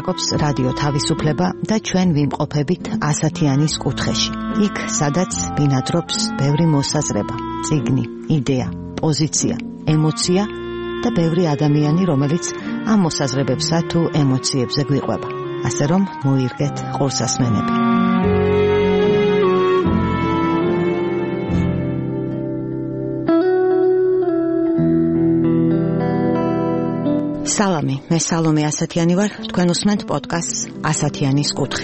მოგზაურობს რადიო თავისუფლება და ჩვენ ვიმყოფებით ასათიანის კუთხეში. იქ, სადაც ბინადრობს ბევრი მოსაზრება, წიგნი, იდეა, პოზიცია, ემოცია და ბევრი ადამიანი, რომელიც ამ მოსაზრებებსა თუ ემოციებზე გვიყვება. ასე რომ მოირგეთ ყურსასმენები. სალამი, მე სალომე ასათიანი ვარ, თქვენ უსმენთ პოდკასტს ასათიანის კუთხე.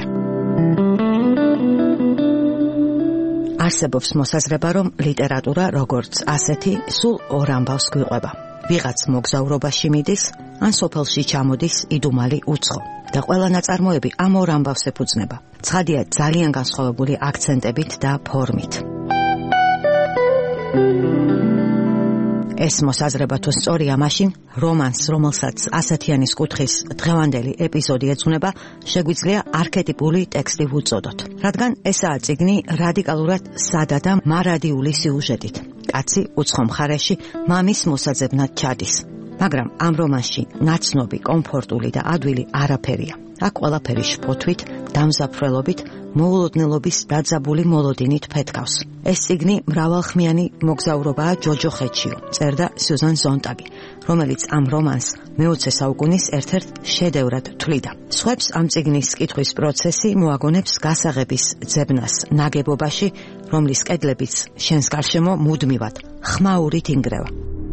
არსებობს მოსაზრება, რომ ლიტერატურა როგორც ასეთი სულ ორ ამბავს გვიყვება. ვიღაც მოგზაურობაში მიდის, ან სოფელში ჩამოდის იდუმალი უცხო. და ყველა ნაწარმოები ამ ორ ამბავს ეფუძნება. ცხადია ძალიან განსხვავებული აქცენტებით და ფორმით. ეს მოსაზრება თუ სწორია, მაშინ რომანს, რომელსაც ასათიანის კუთხის დღევანდელი ეპიზოდი ეძღვნება, შეგვიძლია არქეტიპული ტექსტი ვუწოდოთ. რადგან ესაა წიგნი რადიკალურად სადა და მარადიული სიუჟეტით. კაცი უცხო მხარეში მამის მოსაძებნად ჩადის. მაგრამ ამ რომანში ნაცნობი, კომფორტული და ადვილი არაფერია. აქ ყველაფერი შფოთვით, დამზაფრველობით, მოულოდნელობის დაძაბული მოლოდინით ფეთქავს. ეს წიგნი მრავალხმიანი მოგზაურობაა ჯოჯოხეთშიო, წერდა სიუზან ზონტაგი, რომელიც ამ რომანს მე-20 საუკუნის ერთ-ერთ შედევრად თვლიდა. სხვებს ამ წიგნის კითხვის პროცესი მოაგონებს გასაღების ძებნას ნაგებობაში, რომლის კედლებიც შენს გარშემო მუდმივად ხმაურით ინგრევა.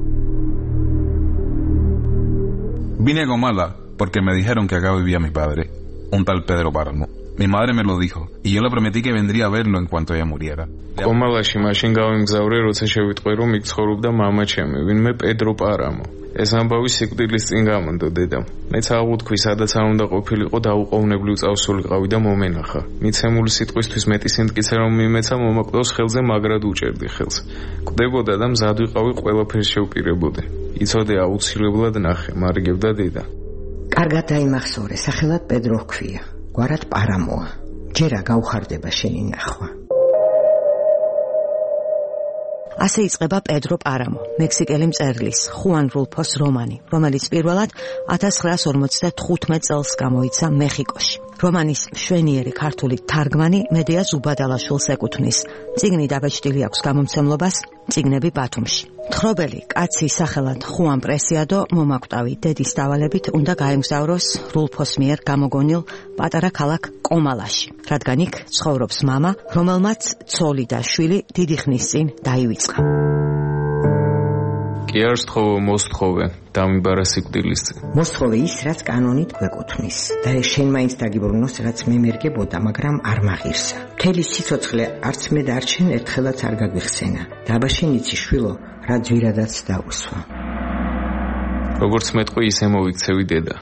Vine con mala porque me dijeron que acá vivía mi padre, un tal Pedro Páramo. Mi madre me lo dijo y yo le prometí que vendría a verlo en cuanto ella muriera. Კომალაში მაშინ გავიმგზავრე, როცა შევიტყვე, რომ იქ ცხოვრობდა მამა ჩემი, ვინმე პედრო პარამო. ეს ამბავი სიკვდილის წინ გამონდო დედამ. მეც აღუთქვი, სადაც არ უნდა ყოფილიყო, დაუყოვნებლივ წავსულიყავი და მომენახა. მიცემული სიტყვისთვის მეტი სიმტკიცე რომ მიმეცა, მომაკვდავს ხელზე, მაგრად უჭერდი ხელს. კვდებოდა და მზად ვიყავი ყველაფერს შევპირებოდე. იცოდე აუცილებლად ნახე, მარიგებდა დედა. კარგად დაიმახსოვრე, სახელად პედრო ჰქვია, გვარად პარამოა. ჯერა გაუხარდება შენი ნახვა. ასე იწყება პედრო პარამო, მექსიკელი მწერლის ხუან რულფოს რომანი, რომელიც პირველად 1955 წელს გამოიცა მეხიკოში. რომანის მშვენიერი ქართული თარგმანი მედეა ზუბადალაშვილს ეკუთვნის. წიგნი დაბეჭდილი აქვს გამომცემლობას წიგნები ბათუმში. თხრობელი კაცი სახელად ხუან პრესიადო მომაკვდავი დედის დავალებით უნდა გაემგზავროს რულფოს მიერ გამოგონილ პატარა ქალაქ კომალაში, რადგან იქ ცხოვრობს მამა, რომელმაც ცოლი და შვილი დიდი ხნის წინ დაივიწყა. კი არ სთხოვო, მოსთხოვე, დამიბარა სიკვდილის წინ. მოსთხოვე ის, რაც კანონით გვეკუთვნის, და ეს შენ მაინც დაგიბრუნოს, რაც მე მერგებოდა, მაგრამ არ მაღირსა. მთელი სიცოცხლე არც მე და არც შენ ერთხელაც არ გაგვიხსენა. დაბა შენ იცი, შვილო, რა ძვირადაც დაუსვა. როგორც მეტყვი, ისე მოვიქცევი დედა.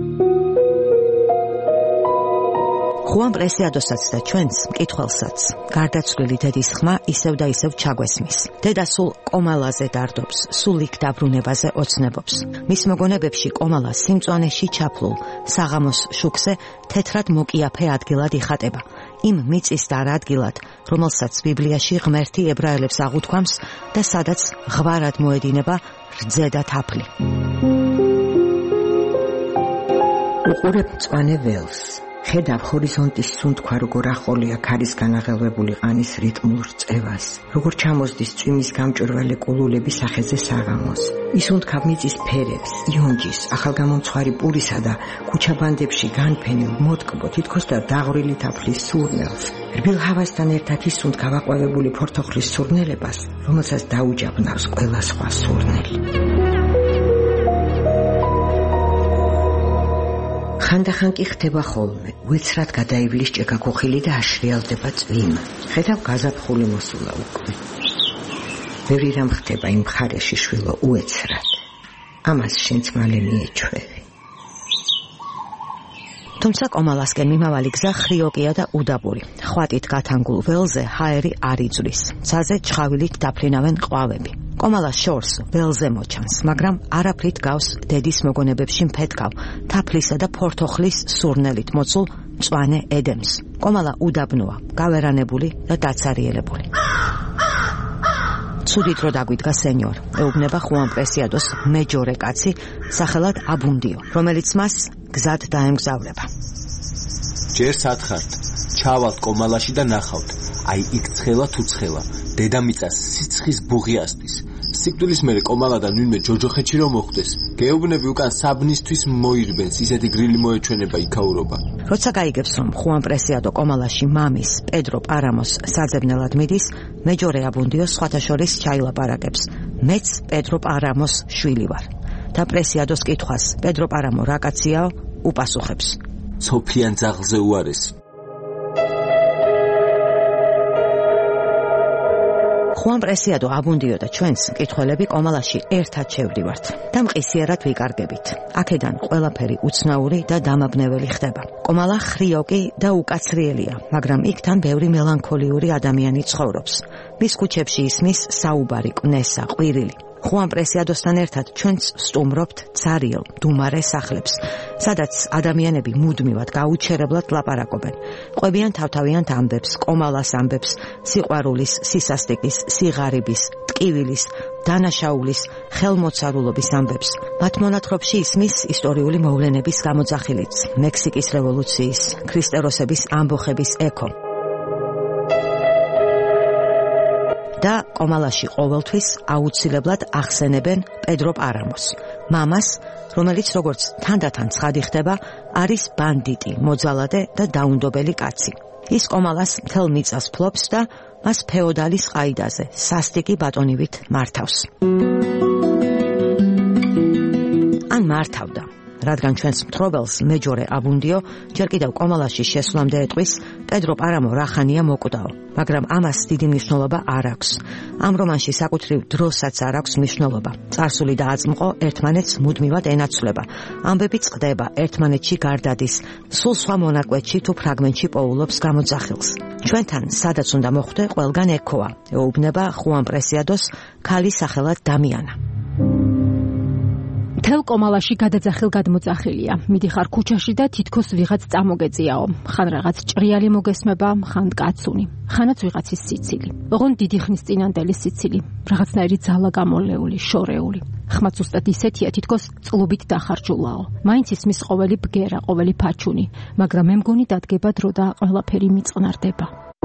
ხუან პრესიადოსაც და ჩვენს მკითხველსაც გარდაცვლილი დედის ხმა ისევ და ისევ ჩაგვესმის. დედა სულ კომალაზე დარდობს, სულ იქ დაბრუნებაზე ოცნებობს. მის მოგონებებში კომალა სიმწვანეში ჩაფლულ საღამოს შუქზე თეთრად მოკიაფე ადგილად იხატება. იმ მიწისდარ ადგილად, რომელსაც ბიბლიაში ღმერთი ებრაელებს აღუთქვამს და სადაც ღვარად მოედინება რძე და თაფლი. უყურებ მწვანე ველს. ხედავ ჰორიზონტის სუნთქვა, როგორ ახოლია ქარის განაღელვებული ყანის რიტმულ რწევას, როგორ ჩამოსდის წვიმის გამჭვირვალე კულულები სახეზე საღამოს. ისუნთქავ მიწის ფერებს, იონჯის, ახალგამომცხვარი პურისა და ქუჩაბანდებში განფენილ მოტკბო, თითქოს და დაღვრილი თაფლის სურნელს. რბილ ჰავასთან ერთად ისუნთქავ აყვავებული ფორთოხლის სურნელებას, რომელსაც დაუჯაბნავს ყველა სხვა სურნელი. ხანდახან კი ხდება ხოლმე, უეცრად გადაივლის ჭექაქოხილი და აშრიალდება წვიმა. ხედავ გაზაფხული მოსულა უკვე. ბევრი რამ ხდება იმ მხარეში, შვილო, უეცრად. ამას შენც მალე მიეჩვევი. თუმცა კომალასკენ მიმავალი გზა ხრიოკია და უდაბური. ხვატით გათანგულ ველზე ჰაერი არ იძლვის. ცაზე ჩხავილით დაფრინავენ ყვავები. კომალას შორს ველზე მოჩანს, მაგრამ არაფრით გავს დედის მოგონებებში მფეთქავ, თაფლისა და ფორთოხლის სურნელით მოცულ მწვანე ედემს. კომალა უდაბნოა, გავერანებული და დაცარიელებული. ცუდი დრო დაგვიდგა სენიორ, ეუბნება ხუან პრესიადოს მეჯორე კაცი, სახელად აბუნდიო, რომელიც მას გზად დაემგზავრება. ჯერ სათხართ, ჩავალთ კომალაში და ნახავთ, აი იქ ცხელა თუ ცხელა, დედამიწას სიცხის ბუღი ასდის. სიკვდილის მერე კომალადან ვინმე ჯოჯოხეთში რომ მოხვდეს, გეუბნები უკან საბნისთვის მოიღბენს, ისეთი გრილი მოეჩვენება იქაურობა. როცა გაიგებს, რომ ხუან პრესიადო კომალაში მამის, პედრო პარამოს საძებნელად მიდის, მეჯორე აბუნდიო სხვათა შორის ჩაილაპარაკებს. მეც პედრო პარამოს შვილი ვარ. და პრესიადოს კითხვას, პედრო პარამო რა კაციაო, უპასუხებს. სოფიან ძაღლზე უარესი. ხუან პრესიადო აბუნდიო და ჩვენს მკითხველები კომალაში ერთად შევდივართ და მყისიერად ვიკარგებით. აქედან ყველაფერი უცნაური და დამაბნეველი ხდება. კომალა ხრიოკი და უკაცრიელია, მაგრამ იქთან ბევრი მელანქოლიური ადამიანი ცხოვრობს. მის ქუჩებში ისმის საუბარი, კვნესა, ყვირილი. ხუან პრესიადოსთან ერთად ჩვენც სტუმრობთ ცარიელ, დუმარე სახლებს, სადაც ადამიანები მუდმივად გაუჩერებლად ლაპარაკობენ. ყვებიან თავთავიანთ ამბებს, კომალას ამბებს, სიყვარულის, სისასტიკის, სიღარიბის, ტკივილის, დანაშაულის, ხელმოცარულობის ამბებს. მათ მონათხრობში ისმის ისტორიული მოვლენების გამოძახილიც, მექსიკის რევოლუციის, ქრისტეროსების ამბოხების ექო. და კომალაში ყოველთვის აუცილებლად ახსენებენ პედრო პარამოს, მამას, რომელიც როგორც თანდათან ცხადი ხდება, არის ბანდიტი, მოძალადე და დაუნდობელი კაცი. ის კომალას მთელ მიწას ფლობს და მას ფეოდალის ყაიდაზე, სასტიკი ბატონივით მართავს. ან მართავდა, რადგან ჩვენს მთხრობელს მეჯორე აბუნდიო ჯერ კიდევ კომალაში შესვლამდე ეტყვის, პედრო პარამო რახანია მოკვდაო, მაგრამ ამას დიდი მნიშვნელობა არ აქვს. ამ რომანში საკუთრივ დროსაც არ აქვს მნიშვნელობა. წარსული და აწმყო ერთმანეთს მუდმივად ენაცვლება. ამბები წყდება, ერთმანეთში გარდადის, სულ სხვა მონაკვეთში თუ ფრაგმენტში პოულობს გამოძახილს. ჩვენთან სადაც უნდა მოხვდე, ყველგან ექოა, ეუბნება ხუან პრესიადოს ქალი სახელად დამიანა. მთელ კომალაში გადაძახილ გადმოძახილია. მიდიხარ ქუჩაში და თითქოს ვიღაც წამოგეწიაო. ხან რაღაც ჭრიალი მოგესმება, ხან კაცუნი. ხანაც ვიღაცის სიცილი. ოღონდ დიდი ხნის წინანდელი სიცილი. რაღაცნაირი ძალა გამოლეული, შორეული. ხმაც უსტად ისეთია, თითქოს წყლობით დახარჯულაო. მაინც ისმის ყოველი ბგერა, ყოველი ფაჩუნი, მაგრამ მე მგონი დადგება დრო და ყველაფერი მიწყნარდება.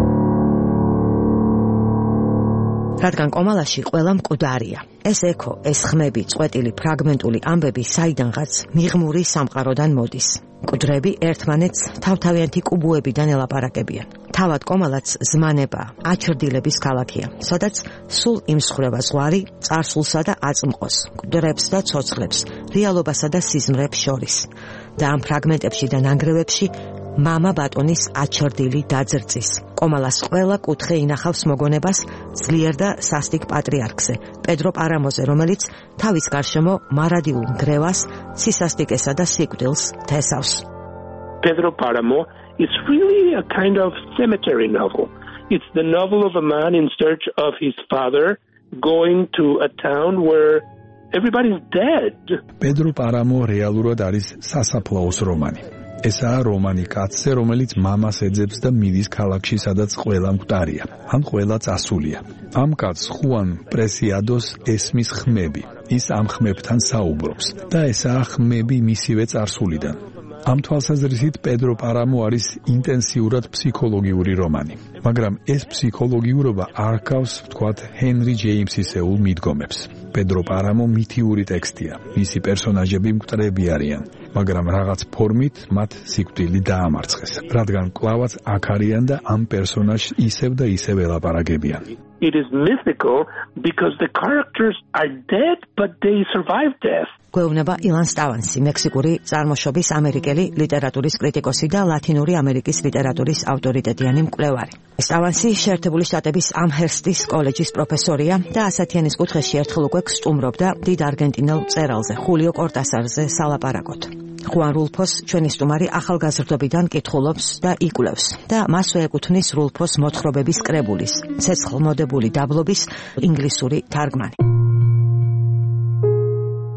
რადგან კომალაში ყველა მკვდარია. ეს ექო, ეს ხმები, წვეტილი, ფრაგმენტული ამბები საიდანღაც მიღმური სამყაროდან მოდის. მკვდრები ერთმანეთს თავთავიანთი კუბუებიდან ელაპარაკებიან. თავად კომალაც ზმანება, აჩრდილების ქალაქია, სადაც სულ იმსხვრება ზღვარი წარსულსა და აწმყოს, მკვდრებს და ცოცხლებს, რეალობასა და სიზმრებს შორის. და ამ ფრაგმენტებში და ნანგრევებში მამა ბატონის აჩრდილი დაძრწის. კომალას ყველა კუთხე ინახავს მოგონებას ძლიერ და სასტიკ პატრიარქზე, პედრო პარამოზე, რომელიც თავის გარშემო მარადილ მგრევას, სისასტიკესა და სიკვდილს თესავს. Pedro Paramo is really a kind of cemetery novel. It's the novel of a man in search of his father going to a town where everybody's dead. Pedro Paramo რეალურად არის სასაფლაოს რომანი. ესაა რომანი კაცზე, რომელიც მამას ეძებს და მიდის ქალაქში, სადაც ყველა მკვდარია, ან ყველა წასულია. ამ კაცს ხუან პრესიადოს ესმის ხმები. ის ამ ხმებთან საუბრობს და ესაა ხმები მისივე წარსულიდან. ამ თვალსაზრისით პედრო პარამო არის ინტენსიურად ფსიქოლოგიური რომანი, მაგრამ ეს ფსიქოლოგიურობა არ გავს, ვთქვათ, ჰენრი ჯეიმსისეულ მიდგომებს. პედრო პარამო მითიური ტექსტია, მისი პერსონაჟები მკვდრები არიან, მაგრამ რაღაც ფორმით მათ სიკვდილი დაამარცხეს, რადგან კლავაც აქ არიან და ამ პერსონაჟს ისევ და ისევ ელაპარაკებიან. It is mythical because the characters are dead but they survive death. გვეუბნება ილან სტავანსი, მექსიკური წარმოშობის ამერიკელი ლიტერატურის კრიტიკოსი და ლათინური ამერიკის ლიტერატურის ავტორიტეტიანი მკვლევარი. სტავანსი შეერთებული შტატების ამჰერსტის კოლეჯის პროფესორია და ასათიანის კუთხეში ერთხელ უკვე სტუმრობდა დიდ არგენტინელ მწერალზე, ხულიო კორტასარზე სალაპარაკოთ. ხუან რულფოს ჩვენი სტუმარი ახალგაზრდობიდან კითხულობს და იკვლევს და მასვე ეკუთვნის რულფოს მოთხრობების კრებულის, ცეცხლმოდებული დაბლობის ინგლისური თარგმანი.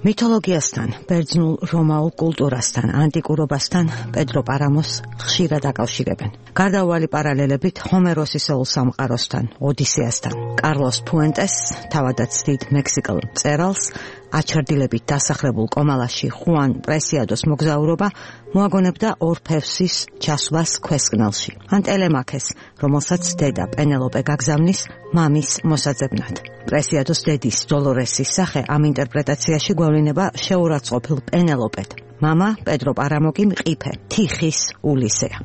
მითოლოგიასთან, ბერძნულ რომაულ კულტურასთან, ანტიკურობასთან პედრო პარამოს ხშირად აკავშირებენ. გარდაუვალი პარალელებით ჰომეროსის ოლ სამყაროსთან, ოდისეასთან, კარლოს ფუენტეს, თავადაც დიდ მექსიკელ მწერალს, აჩრდილებით დასახლებულ კომალაში ხუან პრესიადოს მოგზაურობა მოაგონებდა ორფევსის ჩასვლას ქვესკნელში, ან ტელემაქეს, რომელსაც დედა პენელოპე გაგზავნის მამის მოსაძებნად. პრესიადოს დედის დოლორესის სახე ამ ინტერპრეტაციაში გვევლინება შეურაცხყოფილ პენელოპედ. მამა პედრო პარამო კი მყიფე, თიხის ულისეა.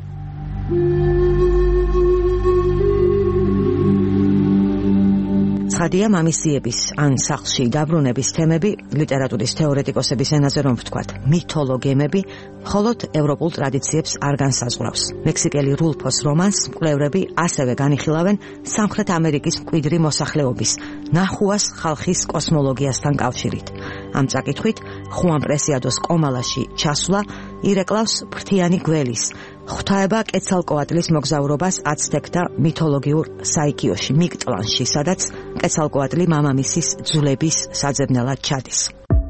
ცხადია, მამისიების ან სახლში დაბრუნების თემები ლიტერატურის თეორეტიკოსების ენაზე რომ ვთქვათ, მითოლოგემები, მხოლოდ ევროპულ ტრადიციებს არ განსაზღვრავს. მექსიკელი რულფოს რომანს მკვლევრები ასევე განიხილავენ სამხრეთ ამერიკის მკვიდრი მოსახლეობის, ნახუას ხალხის კოსმოლოგიასთან კავშირით. ამ წაკითხვით, ხუან პრესიადოს კომალაში ჩასვლა ირეკლავს ფრთიანი გველის, ღვთაება კეცალკოატლის მოგზაურობას აცტეკთა მითოლოგიურ საიქიოში, მიგტლანში, სადაც კეცალკოატლი მამამისის ძვლების საძებნელად ჩადის.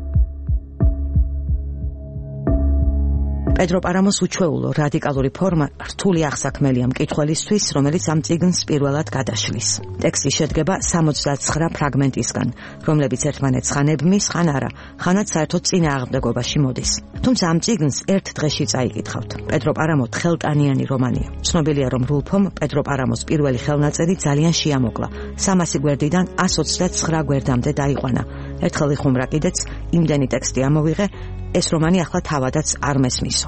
პედრო პარამოს უჩვეულო რადიკალური ფორმა რთული აღსაქმელია მკითხველისთვის, რომელიც ამ წიგნს პირველად გადაშლის. ტექსტი შედგება 69 ფრაგმენტისგან, რომლებიც ერთმანეთს ხან ებმის, ხან არა, ხანაც საერთოდ წინააღმდეგობაში მოდის. თუმცა ამ წიგნს ერთ დღეში წაიკითხავთ. პედრო პარამო თხელტანიანი რომანია. ცნობილია, რომ რულფომ პედრო პარამოს პირველი ხელნაწერი ძალიან შეამოკლა. 300 გვერდიდან 129 გვერდამდე დაიყვანა. ერთხელ იხუმრა კიდეც, იმდენი ტექსტი ამოვიღე, ეს რომანი ახლა თავადაც არ მესმისო.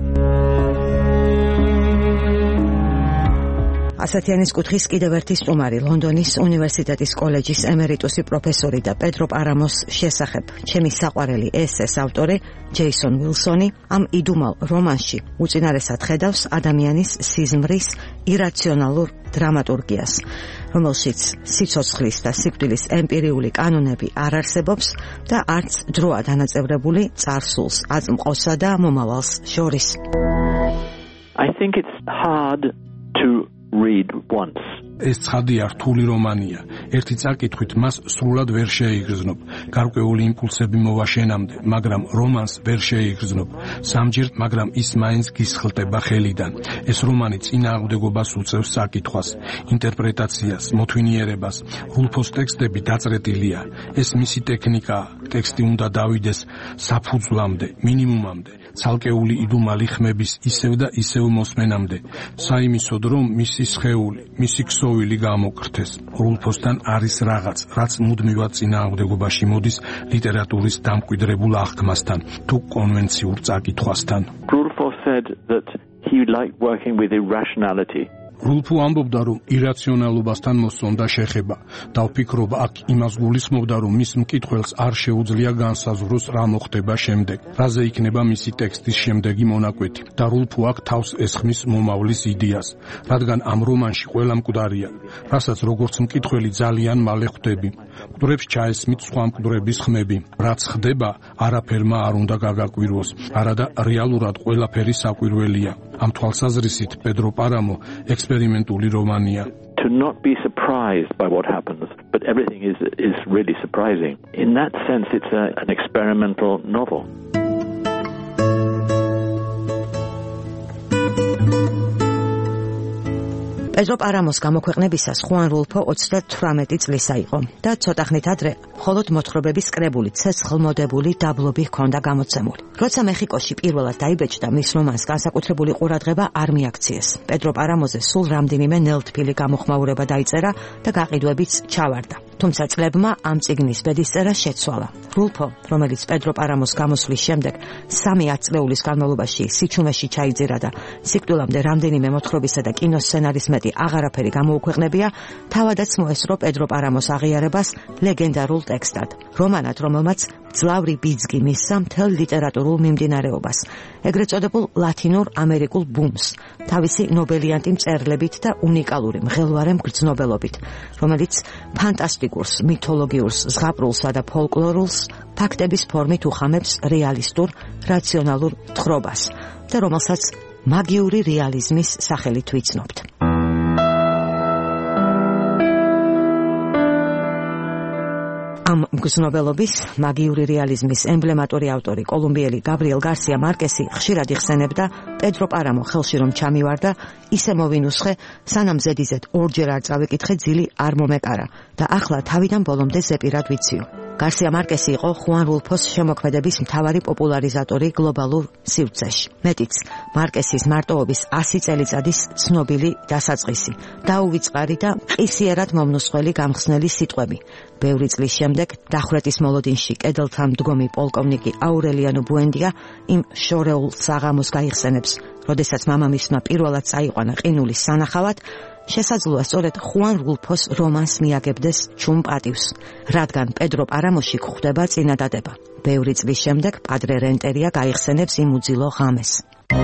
ასათიანის კუთხის კიდევ ერთი სტუმარი, ლონდონის უნივერსიტეტის კოლეჯის ემერიტუსი პროფესორი და პედრო პარამოს შესახებ ჩემი საყვარელი ესეს ავტორი ჯეისონ უილსონი ამ იდუმალ რომანში უწინარესად ხედავს ადამიანის სიზმრის ირაციონალურ დრამატურგიას, რომელშიც სიცოცხლის და სიკვდილის ემპირიული კანონები არ არსებობს და არც დროა დანაწევრებული წარსულს, აწმყოსა და მომავალს შორის. I think it's hard to read once. ეს ცხადია რთული რომანია. ერთი წაკითხვით მას სრულად ვერ შეიგრძნობ. გარკვეული იმპულსები მოვაშენამდე, მაგრამ რომანს ვერ შეიგრძნობ. სამჯერ, მაგრამ ის მაინც გისხლტება ხელიდან. ეს რომანი წინააღმდეგობას უწევს საკითხვას, ინტერპრეტაციას, მოთვინიერებას. რულფოს ტექსტები დაწრეტილია. ეს მისი ტექნიკაა. ტექსტი უნდა დავიდეს საფუძვლამდე, მინიმუმამდე. ცალკეული იდუმალი ხმების ისევ და ისევ მოსმენამდე. საიმისოდ, რომ მისი სხეული, მისი ქსოვილი გამოკრთეს. რულფოსთან არის რაღაც, რაც მუდმივად წინააღმდეგობაში მოდის ლიტერატურის დამკვიდრებულ აღქმასთან, თუ კონვენციურ წაკითხვასთან. Rulfo said that he liked working with irrationality. რულფო ამბობდა, რომ ირაციონალობასთან მოსწონდა შეხება და ვფიქრობ, აქ იმას გულისხმობდა, რომ მის მკითხველს არ შეუძლია განსაზღვროს რა მოხდება შემდეგ, რაზე იქნება მისი ტექსტის შემდეგი მონაკვეთი და რულფო აქ თავს ესხმის მომავლის იდეას, რადგან ამ რომანში ყველა მკვდარია, რასაც როგორც მკითხველი ძალიან მალე ხვდები. მკვდრებს ჩაესმით სხვა მკვდრების ხმები. რაც ხდება, არაფერმა არ უნდა გაგაკვირვოს, არადა რეალურად ყველაფერი საკვირველია. ამ თვალსაზრისით პედრო პარამო ექსპერიმენტული რომანია. To not be surprised by what happens, but everything is really surprising. In that sense, it's an experimental novel. პედრო პარამოს გამოქვეყნებისას ხუან რულფო 38 წლისა იყო და ცოტა ხნით ადრე მხოლოდ მოთხრობების კრებული ცეცხლმოდებული დაბლობი ჰქონდა გამოცემული. როცა მეხიკოში პირველად დაიბეჭდა, მის რომანს განსაკუთრებული ყურადღება არ მიაქციეს. პედრო პარამოზე სულ რამდენიმე ნელთბილი გამოხმაურება დაიწერა და გაყიდვებიც ჩავარდა. თუმცა წლებმა ამ წიგნის ბედისწერა შეცვალა. რულფო, რომელიც პედრო პარამოს გამოსვლის შემდეგ 3 ათწლეულის განმავლობაში სიჩუმეში ჩაიძირა და სიკვდილამდე რამდენიმე მოთხრობისა და კინოსცენარის მეტი აღარაფერი გამოუქვეყნებია, თავადაც მოესწრო პედრო პარამოს აღიარებას ლეგენდარულ ტექსტად. რომანად, რომელმაც ძლავრი ბიძგი მისცა მთელ ლიტერატურულ მიმდინარეობას, ეგრეთ წოდებულ ლათინურ ამერიკულ ბუმს, თავისი ნობელიანტი მწერლებით და უნიკალური მღელვარე მგრძნობელობით, რომელიც ფანტასტიკურს, მითოლოგიურს, ზღაპრულსა და ფოლკლორულს ფაქტების ფორმით უხამებს რეალისტურ, რაციონალურ თხრობას და რომელსაც მაგიური რეალიზმის სახელით ვიცნობთ. ამ მგრძნობელობის, მაგიური რეალიზმის ემბლემატური ავტორი კოლუმბიელი გაბრიელ გარსია მარკესი ხშირად იხსენებდა პედრო პარამო ხელში რომ ჩამივარდა, ისე მოვინუსხე, სანამ ზედიზედ ორჯერ არ წავეკითხე, ძილი არ მომეკარა და ახლა თავიდან ბოლომდე ზეპირად ვიციო. გარსია მარკესი იყო ხუან რულფოს შემოქმედების მთავარი პოპულარიზატორი გლობალურ სივრცეში. მეტიც, მარკესის მარტოობის 100 წელიწადის ცნობილი დასაწყისი, დაუვიწყარი და ყისიერად მომნუსხველი გამხსნელი სიტყვები. ბევრი წლის შემდეგ დახვრეტის მოლოდინში კედელთან მდგომი პოლკოვნიკი აურელიანო ბუენდია იმ შორეულ საღამოს გაიხსენებს, როდესაც მამამისმა პირველად წაიყვანა ყინულის სანახავად, შესაძლოა სწორედ ხუან რულფოს რომანს მიაგებდეს ჩუმ პატივს, რადგან პედრო პარამოში გვხვდება წინადადება. ბევრი წლის შემდეგ პადრე რენტერია გაიხსენებს იმ უძილო ღამეს.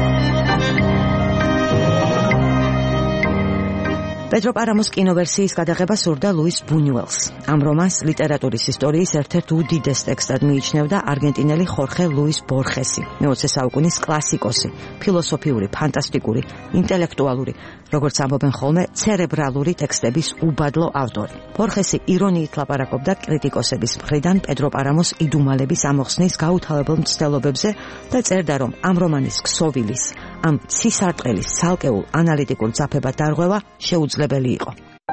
პედრო პარამოს კინოვერსიის გადაღება სურდა ლუის ბუნიუელს. ამ რომანს ლიტერატურის ისტორიის ერთ-ერთ უდიდეს ტექსტად მიიჩნევდა არგენტინელი ხორხე ლუის ბორხესი, მე-20 საუკუნის კლასიკოსი, ფილოსოფიური, ფანტასტიკური, ინტელექტუალური, როგორც ამბობენ ხოლმე, ცერებრალური ტექსტების უბადლო ავტორი. ბორხესი ირონიით ლაპარაკობდა კრიტიკოსების მხრიდან პედრო პარამოს იდუმალების ამოხსნის გაუთავებელ მცდელობებზე და წერდა, რომ ამ რომანის ქსოვილის, ამ ცისარტყელის ცალკეულ ანალიტიკურ ძაფებად დარღვევა შეუძლებელი იყო.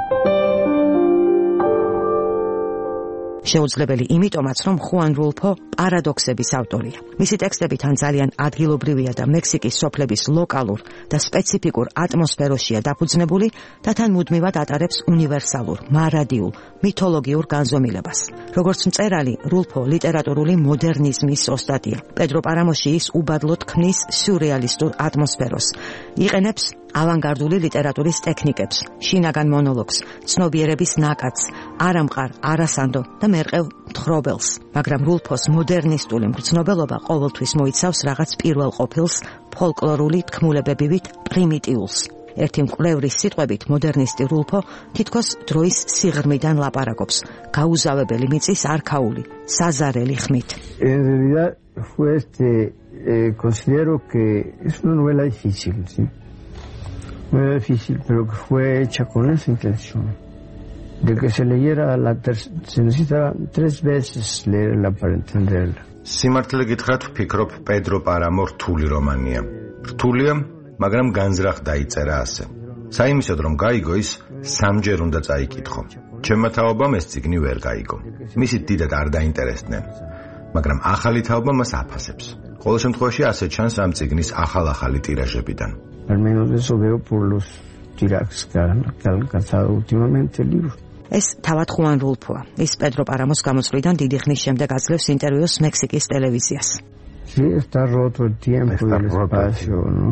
შეუძლებელი იმიტომაც, რომ ხუან რულფო პარადოქსების ავტორია. მისი ტექსტები თან ძალიან ადგილობრივია და მექსიკის სოფლების ლოკალურ და სპეციფიკურ ატმოსფეროშია დაფუძნებული და თან მუდმივად ატარებს უნივერსალურ, მარადიულ, მითოლოგიურ განზომილებას. როგორც მწერალი, რულფო ლიტერატურული მოდერნიზმის ოსტატია. პედრო პარამოში ის უბადლოდ ქმნის სიურეალისტურ ატმოსფეროს. იყენებს ავანგარდული ლიტერატურის ტექნიკებს, შინაგან მონოლოგს, ცნობიერების ნაკადს, არამყარ, არასანდო და მერყევ მთხრობელს, მაგრამ რულფოს მოდერნისტული მგრძნობელობა ყოველთვის მოიცავს რაღაც პირველ ყოფილს, ფოლკლორული თქმულებებივით პრიმიტიულს. ერთი მკვლევრის სიტყვებით, მოდერნისტი რულფო თითქოს დროის სიღრმიდან ლაპარაკობს, გაუზავებელი მიწის არქაული, საზარელი ხმით. En realidad fue considero que es una novela difícil, ¿sí? No era difícil, pero que fue hecha con esa intención de que se leyera se necesita 3 veces leerla para entenderla. სიმართლე გითხრათ, ვფიქრობ, პედრო პარამო რთული რომანია. რთულია, მაგრამ განზრახ დაიწერა ასე. საიმისოდ რომ გაიგო ის, 3ჯერ უნდა წაიკითხო. ჩემმა თაობამ ეს წიგნი ვერ გაიგო. მისი დიდად არ დაინტერესდნენ, მაგრამ ახალი თაობა მას აფასებს. ყოველ შემთხვევაში ასე ჩანს ამ წიგნის ახალ-ახალი ტირაჟებიდან. Al menos eso veo por los tirajes que ha alcanzado últimamente el libro. ეს თავად ხუან რულფოა. ის პედრო პარამოს გამოსვლიდან დიდი ხნის შემდეგ აძლევს ინტერვიუს მექსიკის ტელევიზიას. Sí, está roto el tiempo y el espacio, ¿no?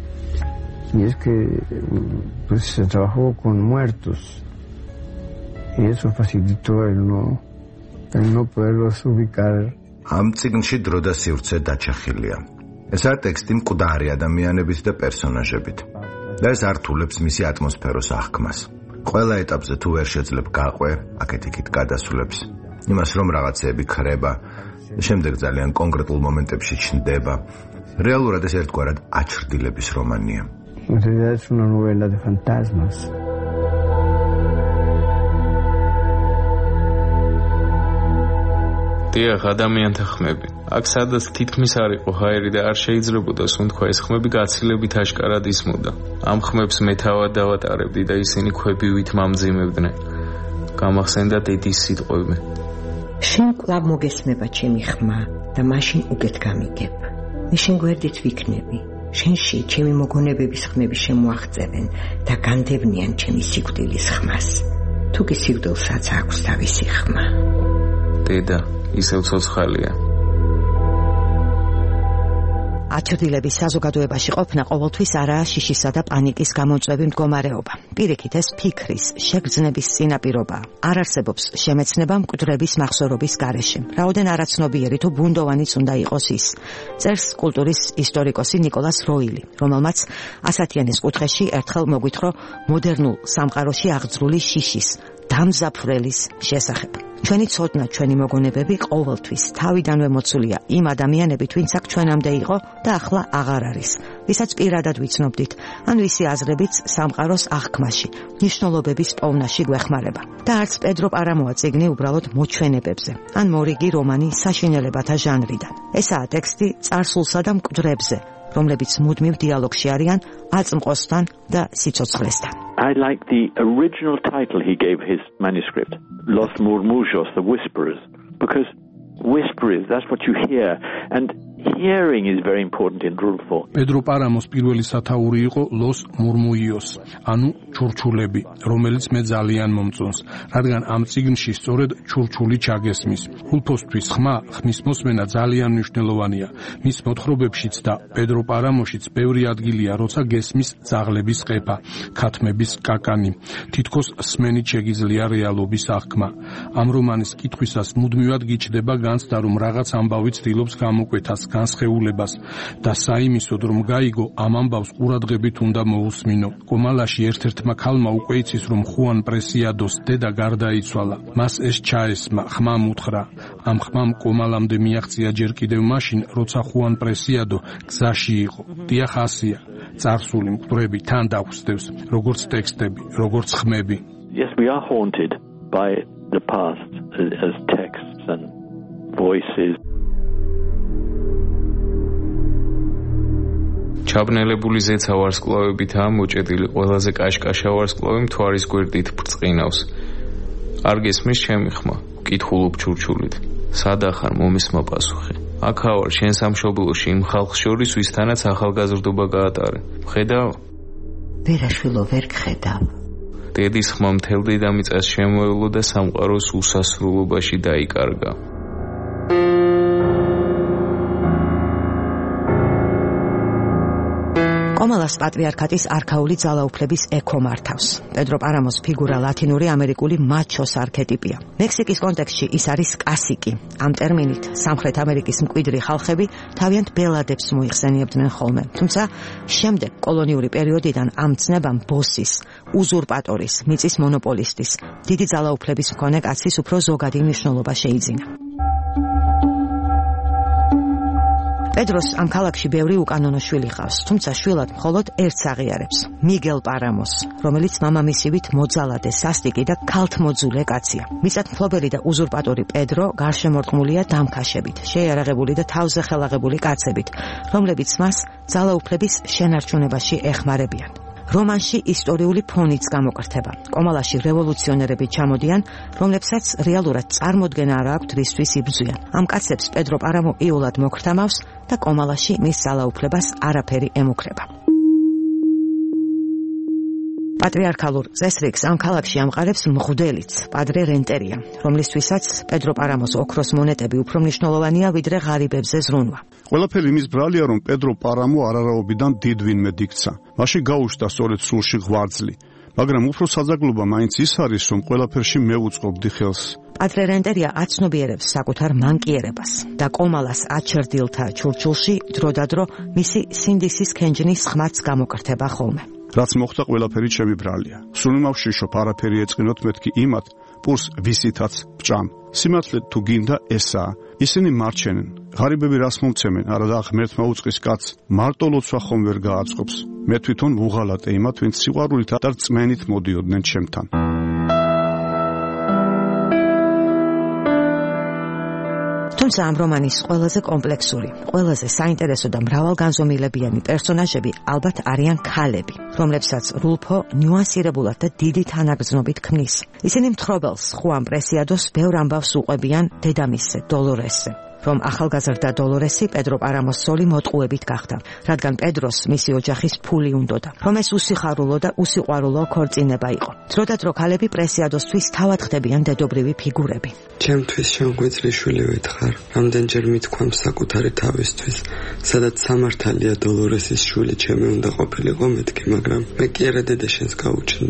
Y es que pues se trabajó con muertos y eso facilitó el no poderlos ubicar. ამ წიგნში დრო და სივრცე დაჩახილია. ესაა ტექსტი მკვდარი ადამიანებით და პერსონაჟებით და ეს ართულებს მისი ატმოსფეროს აღქმას. ყველა ეტაპზე თუ ვერ შეძლებ გაყვე, აქეთ-იქით გადასულებს, იმას რომ რაღაცეები ქრება, შემდეგ ძალიან კონკრეტულ მომენტებში ჩნდება. რეალურად ეს ერთგვარად აჩრდილების რომანია. En realidad es una novela de fantasmas. დიახ, ადამიანთა ხმები. აქ სადაც თითქმის არ იყო ჰაერი და არ შეიძლებოდა სუნთქვა, ეს ხმები გაცილებით აშკარად ისმოდა. ამ ხმებს მე თავად დავატარებდი და ისინი ქვებივით მამძიმებდნენ. გამახსენდა დედის სიტყვები. შენ კლავ მოგესმება ჩემი ხმა და მაშინ უკეთ გამიგებ. მე შენ გვერდით ვიქნები. შენში ჩემი მოგონებების ხმები შემოაღწევენ და განდევნიან ჩემი სიკვდილის ხმას. თუ კი სიკვდილსაც აქვს თავისი ხმა. დედა ისევ ცოცხალია. აჩრდილების საზოგადოებაში ყოფნა ყოველთვის არაა შიშისა და პანიკის გამოწვევი მდგომარეობა. პირიქით, ეს ფიქრის, შეგრძნების წინაპირობა. არ არსებობს შემეცნება მკვდრების მახსოვრობის გარეშე. რაოდენ არაცნობიერი თუ ბუნდოვანიც უნდა იყოს ის. წერს კულტურის ისტორიკოსი ნიკოლას როილი, რომელმაც ასათიანის კუთხეში ერთხელ მოგვითხრა მოდერნულ სამყაროში აღძრული შიშის, დამზაფრელის შესახებ. ჩვენი ცოდნა, ჩვენი მოგონებები ყოველთვის თავიდანვე მოცულია იმ ადამიანებით, ვინც აქ ჩვენამდე იყო და ახლა აღარ არის, ვისაც პირადად ვიცნობდით, ან ვისი აზრებიც სამყაროს აღქმაში, მნიშვნელობების პოვნაში გვეხმარება. და არც პედრო პარამოა წიგნი უბრალოდ მოჩვენებებზე, ან მორიგი რომანი საშინელებათა ჟანრიდან. ესაა ტექსტი წარსულსა და მკვდრებზე, რომლებიც მუდმივ დიალოგში არიან აწმყოსთან და სიცოცხლესთან. I like the original title he gave his manuscript, Los Murmullos, the Whisperers, because whispers, that's what you hear, and hearing is very important in Rulfo. პედრო პარამოს პირველი სათაური იყო Los Murmullos, ანუ ჩურჩულები, რომელიც მე ძალიან მომწონს, რადგან ამ წიგნში სწორედ ჩურჩული ჩაგესმის. რულფოსთვის ხმის მოსმენა ძალიან მნიშვნელოვანია. მის მოთხრობებშიც და პედრო პარამოშიც ბევრი ადგილია, როცა გესმის ძაღლების ყეფა, ქათმების კაკანი. თითქოს სმენით შეგიძლია რეალობის აღქმა. ამ რომანის კითხვისას მუდმივად გიჩნდება განცდა, რომ რაღაც ამბავი ცდილობს გამოკვეთას, განსხეულებას და საიმისოდ რომ გაიგო ამ ამბავს ყურადღებით უნდა მოусმინო. კომალაში ერთ-ერთმა ქალმა უკვე იცის რომ ხუან პრესიადოს დედა გარდაიცვალა. მას ეს ჩაესმა, ხმამ უთხრა. ამ ხმამ კომალამდე მიაღწია ჯერ კიდევ მაშინ, როცა ხუან პრესიადო გზაში იყო. დიახ, ასია. წარსული მკვდრები თან დაგვსდევს, როგორც ტექსტები, როგორც ხმები. Yes, we are haunted by the past as texts and voices. ჩაბნელებული ზეცა ვარსკვლავებითაა მოჭედილი, ყველაზე კაშკაშა ვარსკვლავი მთვარის გვერდით ბრწყინავს. არ გესმის ჩემი ხმა, ვკითხულობ ჩურჩულით. სადა ხარ მომისმა პასუხი. აქა ვარ შენ სამშობლოში, იმ ხალხს შორის, ვისთანაც ახალგაზრდობა გაატარე. ხედავ? ვერაშვილო ვერ გხედავ. დედის ხმა მთელ დედამიწას შემოევლო და სამყაროს უსასრულობაში დაიკარგა. კომალას პატრიარქატის არქაული ძალაუფლების ექო მართავს. პედრო პარამოს ფიგურა ლათინური ამერიკული მაჩოს არქეტიპია. მექსიკის კონტექსტში ის არის კასიკი. ამ ტერმინით სამხრეთ ამერიკის მკვიდრი ხალხები თავიანთ ბელადებს მოიხსენიებდნენ ხოლმე. თუმცა შემდეგ კოლონიური პერიოდიდან ამ ცნებამ ბოსის, უზურპატორის, მიწის მონოპოლისტის, დიდი ძალაუფლების მქონე კაცის უფრო ზოგადი მნიშვნელობა შეიძინა. პედროს ამ ქალაქში ბევრი უკანონო შვილი ჰყავს, თუმცა შვილად მხოლოდ ერთს აღიარებს, მიგელ პარამოს, რომელიც მამამისივით მოძალადე, სასტიკი და ქალთმოძულე კაცია. მიწათმფლობელი და უზურპატორი პედრო გარშემორტყმულია დამქაშებით, შეიარაღებული და თავზე ხელაღებული კაცებით, რომლებიც მას ძალაუფლების შენარჩუნებაში ეხმარებიან. რომანში ისტორიული ფონიც გამოკრთება. კომალაში რევოლუციონერები ჩამოდიან, რომლებსაც რეალურად წარმოდგენა არ აქვთ რისთვის იბრძვიან. ამ კაცებს პედრო პარამო იულად მოგრთამავს და კომალაში მის ძალაუფლებას არაფერი ემუქრება. პატრიარქალურ წესრიგს ამ ქალაქში ამყარებს მღვდელიც, პადრე რენტერია, რომლისთვისაც პედრო პარამოს ოქროს მონეტები უფრო მნიშვნელოვანია ვიდრე ღარიბებზე ზრუნვა. ყველაფერი იმის ბრალია, რომ პედრო პარამო არარაობიდან დიდ ვინმე იქცა. მაშინ გაუშვდა სწორედ სულში ღვაწლი, მაგრამ უფრო საძაგლობა მაინც ის არის, რომ ყველაფერში მე ვუწყობდი ხელს. პადრე რენტერია აცნობიერებს საკუთარ მანკიერებას და კომალას აჩერდილთა ჩურჩულში დროდადრო მისი სინდისის ქენჯნის ხმაც გამოკრთება ხოლმე. რაც მოხდა ყველაფერი ჩემი ბრალია. სულ მავშიშობ არაფერი ეწყინოთ მეთქი იმათ, პურს ვისითაც ბჭამ. სიმართლე თუ გინდა ესაა. ისინი მარჩენენ. ღარიბები რას მომცემენ, არა და ღმერთმა უწყის კაცს მარტო ლოცვა ხომ ვერ გააწყობს. მე თვითონ ვუღალატე იმათ, ვინც სიყვარულით და რწმენით მოდიოდნენ ჩემთან. თუმცა ამ რომანის ყველაზე კომპლექსური, ყველაზე საინტერესო და მრავალგანზომილებიანი პერსონაჟები ალბათ არიან ქალები, რომლებსაც რულფო ნიუანსირებულად და დიდი თანაგრძნობით ქმნის. ისინი მთხრობელს, ხუან პრესიადოს ბევრ ამბავს უყვებიან დედამისზე, დოლორესზე, რომ ახალგაზრდა დოლორესი პედრო პარამოს სოლი მოტყუებით გახდა, რადგან პედროს მისი ოჯახის ფული უნდოდა, რომ ეს უსიხარულო და usიყვარულო ქორწინება იყო. დროდადრო ქალები პრესიადოსთვის თავად ხდებიან დედობრივი ფიგურები. ჩემთვის შემოგვეძლი შვილი ვეთხარ, რამდენჯერ მithქვამ საკუთარი თავისთვის, სადაც სამართალია დოლორესის შვილი ჩემი უნდა ყოფილიყო მეთქი, მაგრამ მე კი არა დედა შენს გაუჩნდი.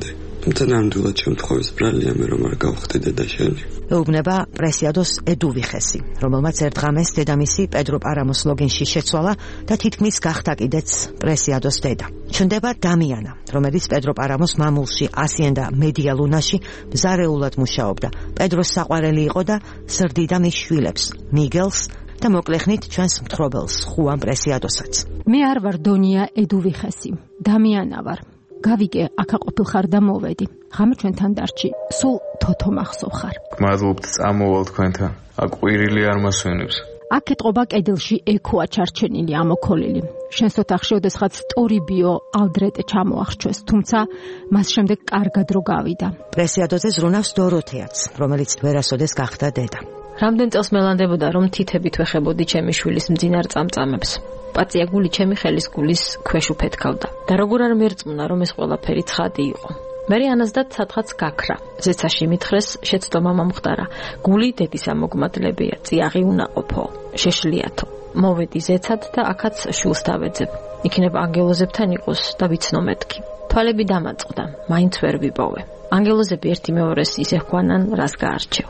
მტანამდულად შემთხვევის ბრალია მე რომ არ გავხდი დედაშენი. ეუბნება პრესიადოს ედუვიხესი, რომელმაც ერთხამეს დედამისი პედრო პარამოს ლოგინში შეცვალა და თითქმის გახდა კიდეც პრესიადოს დედა. ჩნდება დამიანა, რომელიც პედრო პარამოს მამულში ასიენდა მედია ლუნაში მზარეულად მუშაობდა. პედროს საყვარელი იყო და ზრდიდა მის შვილებს, მიგელს და მოკლეხნით ჩვენს მთხრობელს, ხუან პრესიადოსაც. მე არ ვარ დონია ედუვიხესი, დამიანა ვარ. გავიგე, აქა ყოფილხარ და მოვედი. ღამე ჩვენთან დარჩი, სულ თოთო მახსოვ ხარ. გმადლობთ, წამოვალ თქვენთან. აქ ყვირილი არ მასვენებს. აქ ეტყობა კედელში ექოა ჩარჩენილი ამოქოლილი. შენს ოთახში ოდესღაც ტორიბიო ალდრეტე ჩამოახჩვეს, თუმცა მას შემდეგ კარგად რო გავიდა. პრესიადოზე ზრუნავს დოროთეაც, რომელიც ვერასოდეს გახდა დედა. რამდენ წელს მელანდებოდა, რომ თითებით ვეხებოდი ჩემი შვილის მძინარ წამწამებს. პაწია გული ჩემი ხელის გულის ქვეშ უფეთქავდა. და როგორ არ მერწმუნა, რომ ეს ყველაფერი ცხადი იყო. მერე ანაზდაც სადღაც გაქრა. ზეცაში მითხრეს, შეცდომა მომხდარა. გული დედის ამოგმადლებია, წიაღი უნაყოფო, შეშლიათო. მოვედი ზეცად და აქაც შვილს დავეძებ. იქნება ანგელოზებთან იყოს და ვიცნო მეთქი. თვალები დამაწყდა, მაინც ვერ ვიპოვე. ანგელოზები ერთი მეორეს ისე ჰქვანან, რას გაარჩევ.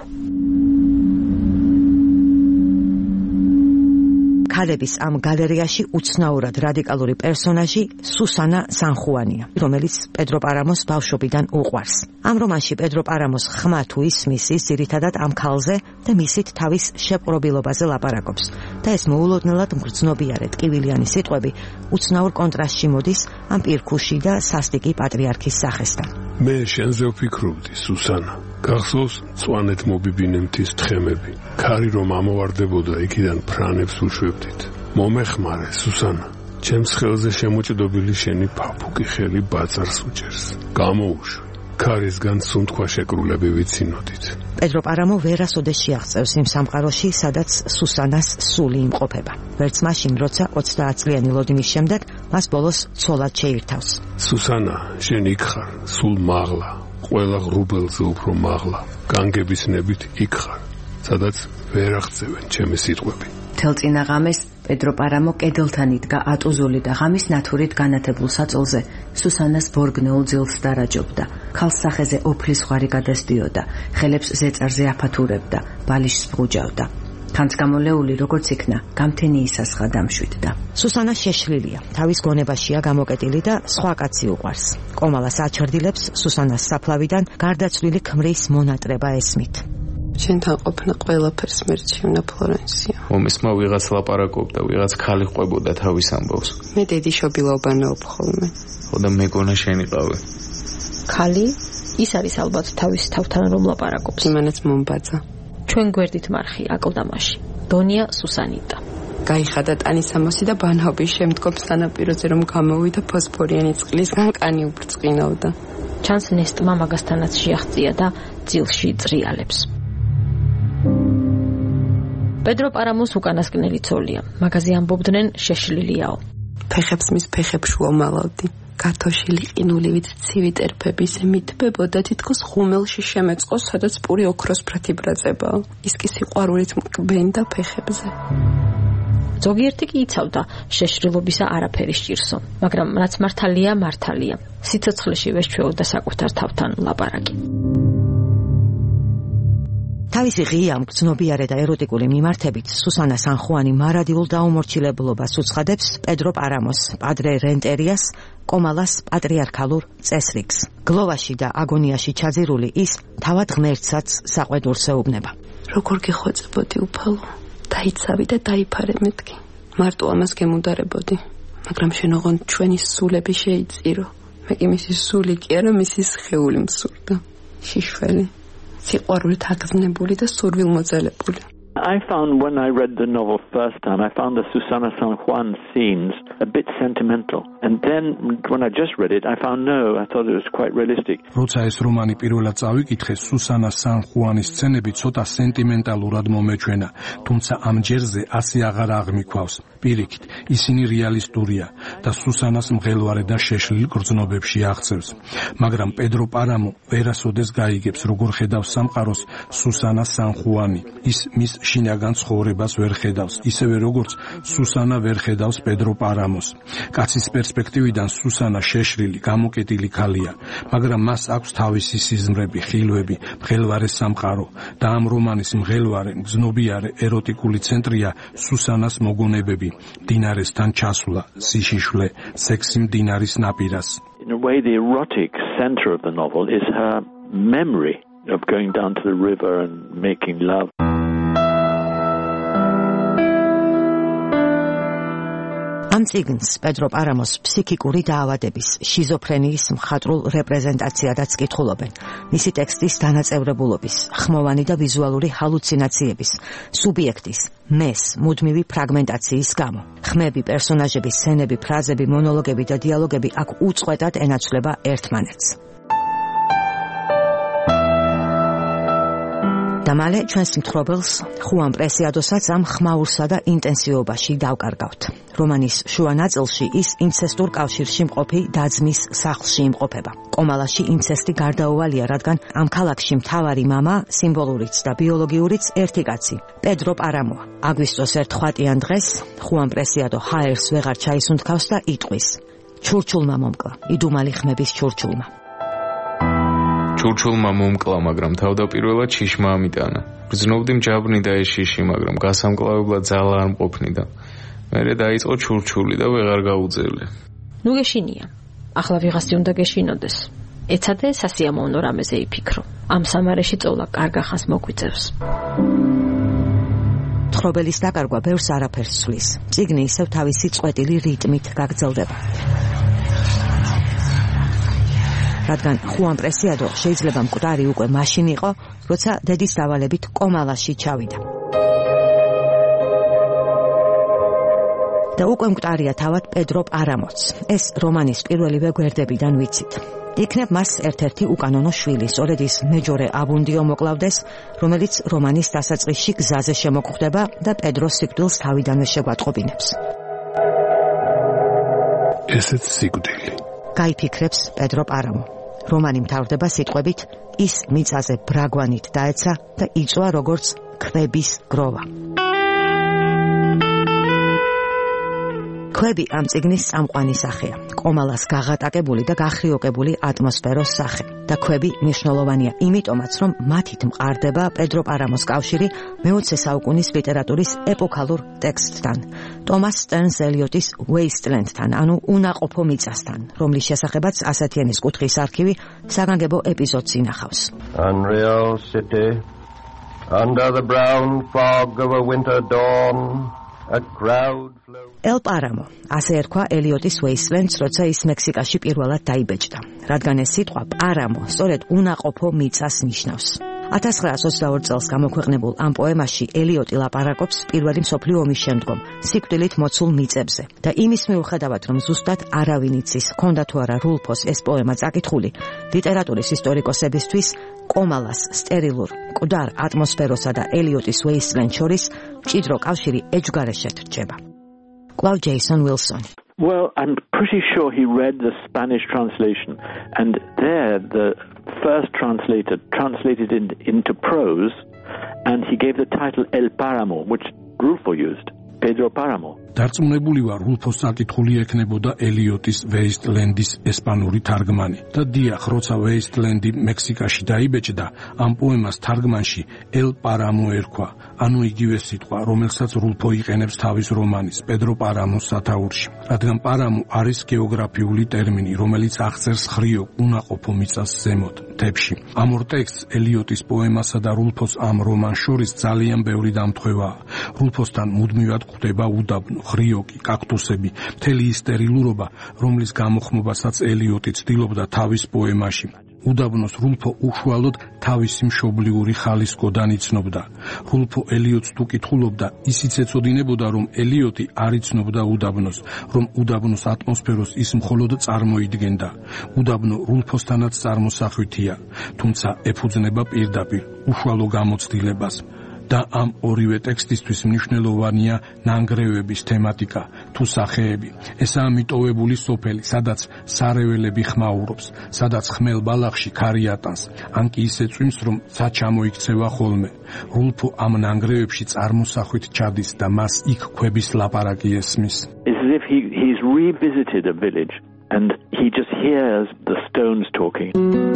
ქალების ამ გალერეაში უცნაურად რადიკალური პერსონაჟი სუსანა სანხუანია, რომელიც პედრო პარამოს ბავშვობიდან უყვარს. ამ რომანში პედრო პარამოს ხმა თუ ისმის, ის ძირითადად ამ ქალზე და მისით თავის შეპყრობილობაზე ლაპარაკობს. და ეს მოულოდნელად მგრძნობიარე ტკივილიანი სიტყვები უცნაურ კონტრასტში მოდის ამ პირქუში და სასტიკი პატრიარქის სახესთან. მე შენზე ვფიქრობდი, სუსანა. გახსოვს მწვანეთ მობიბინე მთის თხემები. ქარი რომ ამოვარდებოდა, იქიდან ფრანებს უშვებდით. მომეხმარე, სუსანა. ჩემს ხელზე შემოჭდობილი შენი ფაფუკი ხელი ბაწარს უჭერს. გამოუშვი. ქარისგან სუნთქვა შეკრულები ვიცინოდით. პედრო პარამო ვერასოდეს შეაღწევს იმ სამყაროში, სადაც სუსანას სული იმყოფება. ვერც მაშინ, როცა 30 წლიანი ლოდინის შემდეგ მას ბოლოს ცოლად შეირთავს. სუსანა, შენ იქ ხარ, სულ მაღლა. ყველა ღრუბელზე უფრო მაღლა, განგების ნებით იქ ხარ, სადაც ვერ აღწევენ ჩემი სიტყვები. თელწინა ღამეს პედრო პარამო კედელთან იდგა ატუზული და ღამის ნათურით განათებულ საწოლზე სუსანას ბორგნეულ ძილს დარაჯობდა. ქალს სახეზე ოფლის ხვარი გადასდიოდა, ხელებს ზეწარზე აფათურებდა, ბალიშს ბღუჯავდა. თანც გამოლეული როგორც იქნა, გამთენიისასხა დამშვიდდა. სუსანა შეშლილია, თავის გონებაშია გამოკეტილი და სხვა კაცი უყვარს. კომალას აჩრდილებს სუსანას საფლავიდან გარდაცვლილი ქმრის მონატრება ესმით. შენთან ყოფნა ყველაფერს მერჩევნა ფლორენსია. მომესმა ვიღაც ლაპარაკობდა, ვიღაც ქალი ყვებოდა თავის ამბავს. მე დედიშობილობანაობ ხოლმე. ხო და მეგონა შენიყავე. ქალი? ის არის ალბათ თავის თავთან რომ ლაპარაკობს. იმანაც მომბაძა. ჩვენ გვერდით მარხი აკლდამაში. დონია სუსანიტა. გაიხადა ტანისამოსი და ბანაობის შემდგომ სანაპიროზე რომ გამოვიდა ფოსფორიანი წყლისგან კანი უბრწყინავდა. ჩანს ნესტმა მაგასთანაც შეაღწია და ძილში წრიალებს. პედრო პარამოს უკანასკნელი ცოლია. მაგაზე ამბობდნენ შეშლილიაო. ფეხებს მის ფეხებში ვომალავდი. კარტოშილი ყინულივით ცივი ტერფები ისე მითბებოდა, თითქოს ხუმელში შემეწყოს, სადაც პური ოქროსფრათი ბრაწებაა. ის კი სიყვარულით მკბენდა ფეხებზე. ზოგიერთი კი იცავდა შეშრილობისა არაფერი სჭირსო, მაგრამ რაც მართალია, სიცოცხლეში ვეშჩვეოდა საკუთარ თავთან ლაპარაკი. თავისი ღია, მგრძნობიარე და ეროტიკული მიმართებით სუსანა სანხუანი მარადილ დაუმორჩილებლობას უცხადებს პედრო პარამოს, პადრე რენტერიას, კომალას პატრიარქალურ წესრიგს. გლოვაში და აგონიაში ჩაძირული ის თავად ღმერთსაც საყვედურს ეუბნება. როგორ გიხვეწებოდი უფალო, დაიცავი და დაიფარე მეთქი. მარტო ამას გემუდარებოდი, მაგრამ შენ ოღონდ ჩვენი სულები შეიწირო. მე კი მისი სული კი არა, მისი სხეული მსურდა. შიშველი, სიყვარულით აგზნებული და სურვილმოძალებული. I found when I read the novel first time, I found the Susana San Juan scenes a bit sentimental. And then when I just read it, I found no, I thought it was quite realistic. როცა ეს რომანი პირველად წავიკითხე, სუსანა სან ხუანის სცენები ცოტა სენტიმენტალურად მომეჩვენა, თუმცა ამ ჯერზე ასე აღარ აღმიქვავს. პირიქით, ისინი რეალისტურია და სუსანას მღელვარე და შეშლილ გრძნობებში აღწევს. მაგრამ პედრო პარამო ვერასოდეს გაიგებს, როგორ ხედავს სამყაროს სუსანა სან ხუანი. ის მის შინაგან ცხოვრებას ვერ ხედავს, ისევე როგორც სუსანა ვერ ხედავს პედრო პარამოს. კაცის პერსპექტივიდან სუსანა შეშლილი, გამოკეტილი ქალია, მაგრამ მას აქვს თავისი სიზმრები, ხილვები, მღელვარე სამყარო და ამ რომანის მღელვარე, მგზნობიარე ეროტიკული ცენტრია სუსანას მოგონებები, მდინარესთან ჩასვლა, სიშიშვლე, სექსი მდინარის ნაპირას. In a way, the erotic center of the novel is her memory of going down to the river and making love. ამ წიგნს პედრო პარამოს ფსიქიკური დაავადების, შიზოფრენიის მხატვრულ რეპრეზენტაციადაც კითხულობენ. მისი ტექსტის დანაწევრებულობის, ხმოვანი და ვიზუალური ჰალუცინაციების, სუბიექტის, მეს, მუდმივი ფრაგმენტაციის გამო. ხმები, პერსონაჟები, სცენები, ფრაზები, მონოლოგები და დიალოგები აქ უწყვეტად ენაცვლება ერთმანეთს. და მალე ჩვენს მთხრობელს ხუან პრესიადოსაც ამ ხმაურსა და ინტენსივობაში დავკარგავთ. რომანის შუა ნაწილში ის ინცესტურ კავშირში მყოფი დაძმის სახლში იმყოფება. კომალაში ინცესტი გარდაუვალია, რადგან ამ ქალაქში მთავარი მამა, სიმბოლურიც და ბიოლოგიურიც ერთი კაცი, პედრო პარამოა. აგვისტოს ერთ ხვატიან დღეს ხუან პრესიადო ჰაერს ვეღარ ჩაისუნთქავს და იტყვის: ჩურჩულმა მომკლა, იდუმალი ხმების ჩურჩულმა. ჩურჩულმა მომკლა, მაგრამ თავდაპირველად შიშმა ამიტანა. გრძნობდი მჯაბრნი და ეს შიში, მაგრამ გასამკლავებლად ძალა არ მყოფნი და მერე დაიწყო ჩურჩული და ვეღარ გაუძელე. ნუ გეშინია. ახლა ვიღასი უნდა გეშინოდეს. ეცადე სასიამოვნო რამეზე იფიქრო. ამ სამარეში წოლა კარგახანს მოგვიწევს. თხრობელის დაკარგვა ბევრს არაფერს სვლის. წიგნი ისევ თავისი წყვეტილი რიტმით გაგრძელდება. რადგან ხუან პრესიადო შეიძლება მკვდარი უკვე მაშინ იყო, როცა დედის დავალებით კომალაში ჩავიდა. და უკვე მკვდარია თავად პედრო პარამოც. ეს რომანის პირველივე გვერდებიდან ვიცით. იქნებ მას ერთ-ერთი უკანონო შვილი, სწორედ ის მეჯორე აბუნდიო მოკლავდეს, რომელიც რომანის დასაწყისში გზაზე შემოგვხვდება და პედროს სიკვდილს თავიდანვე შეგვატყობინებს. ესეც სიკვდილი. გაიფიქრებს პედრო პარამო. რომანი მთავრდება სიტყვებით ის მიწაზე ბრაგვანით დაეცა და იწვა როგორც ქვების გროვა. ქვები ამ წიგნის წამყვანი სახეა, კომალას გაღატაკებული და გახრიოკებული ატმოსფეროს სახე და ქვები მნიშვნელოვანია იმიტომაც, რომ მათით მყარდება პედრო პარამოს კავშირი მე-20 საუკუნის ლიტერატურის ეპოქალურ ტექსტთან, ტომას სტერნს ელიოტის Wasteland-თან, ანუ უნაყოფო მიწასთან, რომლის შესახებაც ასათიანის კუთხის არქივი საგანგებო ეპიზოდს ინახავს. Unreal city, under the brown fog of a winter dawn, a crowd ელ პარამო, ასე ერქვა ელიოტის Wastelands, როცა ის მექსიკაში პირველად დაიბეჭდა. რადგან ეს სიტყვა პარამო სწორედ უნაყოფო მიწას ნიშნავს. 1922 წელს გამოქვეყნებულ ამ პოემაში ელიოტი ლაპარაკობს პირველი მსოფლიო ომის შემდგომ სიკვდილით მოცულ მიწებზე და იმის მიუხედავად, რომ ზუსტად არავინ იცის, ჰქონდა თუ არა რულფოს ეს პოემა წაკითხული, ლიტერატურის ისტორიკოსებისთვის კომალას სტერილურ მკვდარ ატმოსფეროსა და ელიოტის Wasteland შორის მჭიდრო კავშირი ეჯგარეშეთ რჩება. Cloud Jason Wilson. Well, I'm pretty sure he read the Spanish translation, and there the first translator translated it into prose, and he gave the title El Páramo, which Rulfo used, Pedro Páramo. დარწმუნებული ვარ, რულფოს საკითხული ექნებოდა ელიოტის Wasteland-ის ესპანური თარგმანი. და დიახ, როცა Wasteland-ი მექსიკაში დაიბეჭდა, ამ პოემას თარგმანში El Páramo ერქვა, ანუ იგივე სიტყვა, რომელსაც რულფო იყენებს თავის რომანის პედრო პარამოს სათაურში. რადგან პარამო არის გეოგრაფიული ტერმინი, რომელიც აღწერს ხრიოკ უნაყოფო მიწას ზემოთ, მთებში. ამ ორ ტექსტს ელიოტის პოემასა და რულფოს ამ რომანს შორის ძალიან ბევრი დამთხვევაა. რულფოსთან მუდმივად გვხვდება უდაბნო, ხრიოკი, კაქტუსები, მთელი ის სტერილურობა, რომლის გამოხმობასაც ელიოტი ცდილობდა თავის პოემაში. უდაბნოს რულფო უშუალოდ თავისი მშობლიური ხალისკოდან იცნობდა. რულფო ელიოტს თუ კითხულობდა, ისიც ეწოდინებოდა, რომ ელიოტი არ იცნობდა უდაბნოს, რომ უდაბნოს ატმოსფეროს ის მხოლოდ წარმოიდგენდა. უდაბნო რულფოსთანაც წარმოსახვითია, თუმცა ეფუძნება პირდაპირ უშუალო გამოცდილებას. და ამ ორივე ტექსტისთვის მნიშვნელოვანია ნანგრევების თემატიკა თუ სახეები. ესაა მიტოვებული სოფელი, სადაც სარეველები ხმაურობს, სადაც ხმელ ბალახში ქარი ატანს, ან კი ისე წვიმს, რომ ცა ჩამოიქცევა ხოლმე. რულფო ამ ნანგრევებში წარმოსახვით ჩადის და მას იქ ქვების ლაპარაკი ესმის. It's as if he's revisited a village and he just hears the stones talking.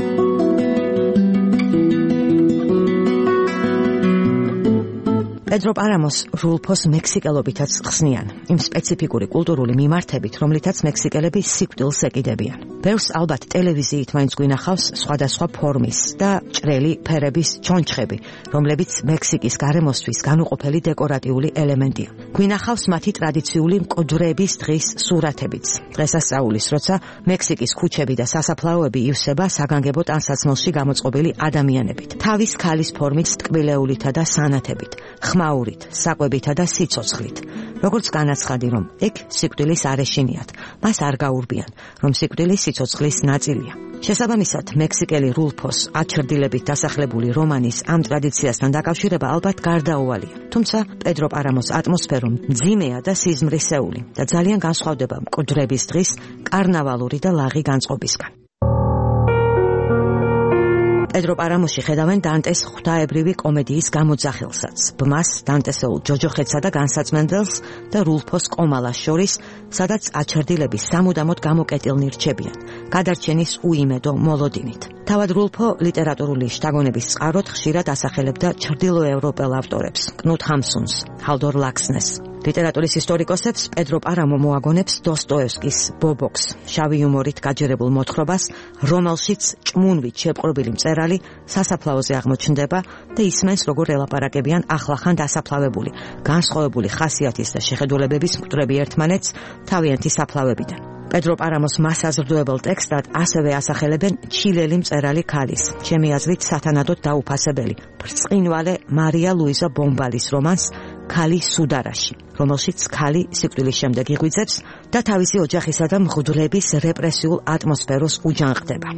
პედრო პარამოს რულფოს მექსიკელობითაც ხსნიან, იმ სპეციფიკური კულტურული მიმართებით, რომლითაც მექსიკელები სიკვდილს ეკიდებიან. ბევრს ალბათ ტელევიზიით მაინც გვინახავს სხვადასხვა ფორმის და ჭრელი ფერების ჩონჩხები, რომლებიც მექსიკის გარემოსთვის განუყოფელი დეკორატიული ელემენტია. გვინახავს მათი ტრადიციული მკვდრების დღის სურათებიც. დღესასწაულის როცა მექსიკის ქუჩები და სასაფლაოები ივსება საგანგებო ტანსაცმელში გამოწყობილი ადამიანებით, თავის ქალის ფორმით ტკბილეულითა და სანათებით, ხმაურით, საკვებითა და სიცოცხლით. როგორც განაცხადი, რომ ეგ სიკვდილის არეშინიათ, მას არ გაურბიან, რომ სიკვდილი სიცოცხლის ნაწილია. შესაბამისად, მექსიკელი რულფოს აჩრდილებით დასახლებული რომანის ამ ტრადიციასთან დაკავშირება ალბათ გარდაუვალია. თუმცა პედრო პარამოს ატმოსფერო მძიმეა და სიზმრისეული და ძალიან განსხვავდება მკვდრების დღის კარნავალური და ლაღი განწყობისგან. პედრო პარამოში ხედავენ დანტეს ღვთაებრივი კომედიის გამოძახილსაც, ბმას, დანტესეულ ჯოჯოხეთსა და განსაცმენდელს და რულფოს კომალას შორის, სადაც აჩრდილები სამუდამოდ გამოკეტილნი რჩებიან, გადარჩენის უიმედო მოლოდინით. თავად რულფო ლიტერატურული შთაგონების წყაროდ ხშირად ასახელებდა ჩრდილოევროპელ ავტორებს, კნუდ ჰამსუნს, ჰალდორ ლაქსნეს. ლიტერატურის ისტორიკოსებს პედრო პარამო მოაგონებს დოსტოევსკის ბობოქს, შავი იუმორით გაჯერებულ მოთხრობას, რომელშიც ჭმუნვით შეპყრობილი მწერალი სასაფლაოზე აღმოჩნდება და ისმენს, როგორ ელაპარაკებიან ახლახან დასაფლავებული, განსხვავებული ხასიათის და შეხედულებების მკვდრები ერთმანეთს თავიანთი საფლავებიდან. პედრო პარამოს მასაზრდოებელ ტექსტად ასევე ასახელებენ ჩილელი მწერალი ქალის, ჩემი აზრით სათანადოდ დაუფასებელი, ბრწყინვალე მარია ლუიზა ბომბალის რომანს ქალი სუდარაში, რომელშიც ქალი სიკვდილის შემდეგ იღვიძებს და თავისი ოჯახისა და მღვდლების რეპრესიულ ატმოსფეროს უჯანყდება.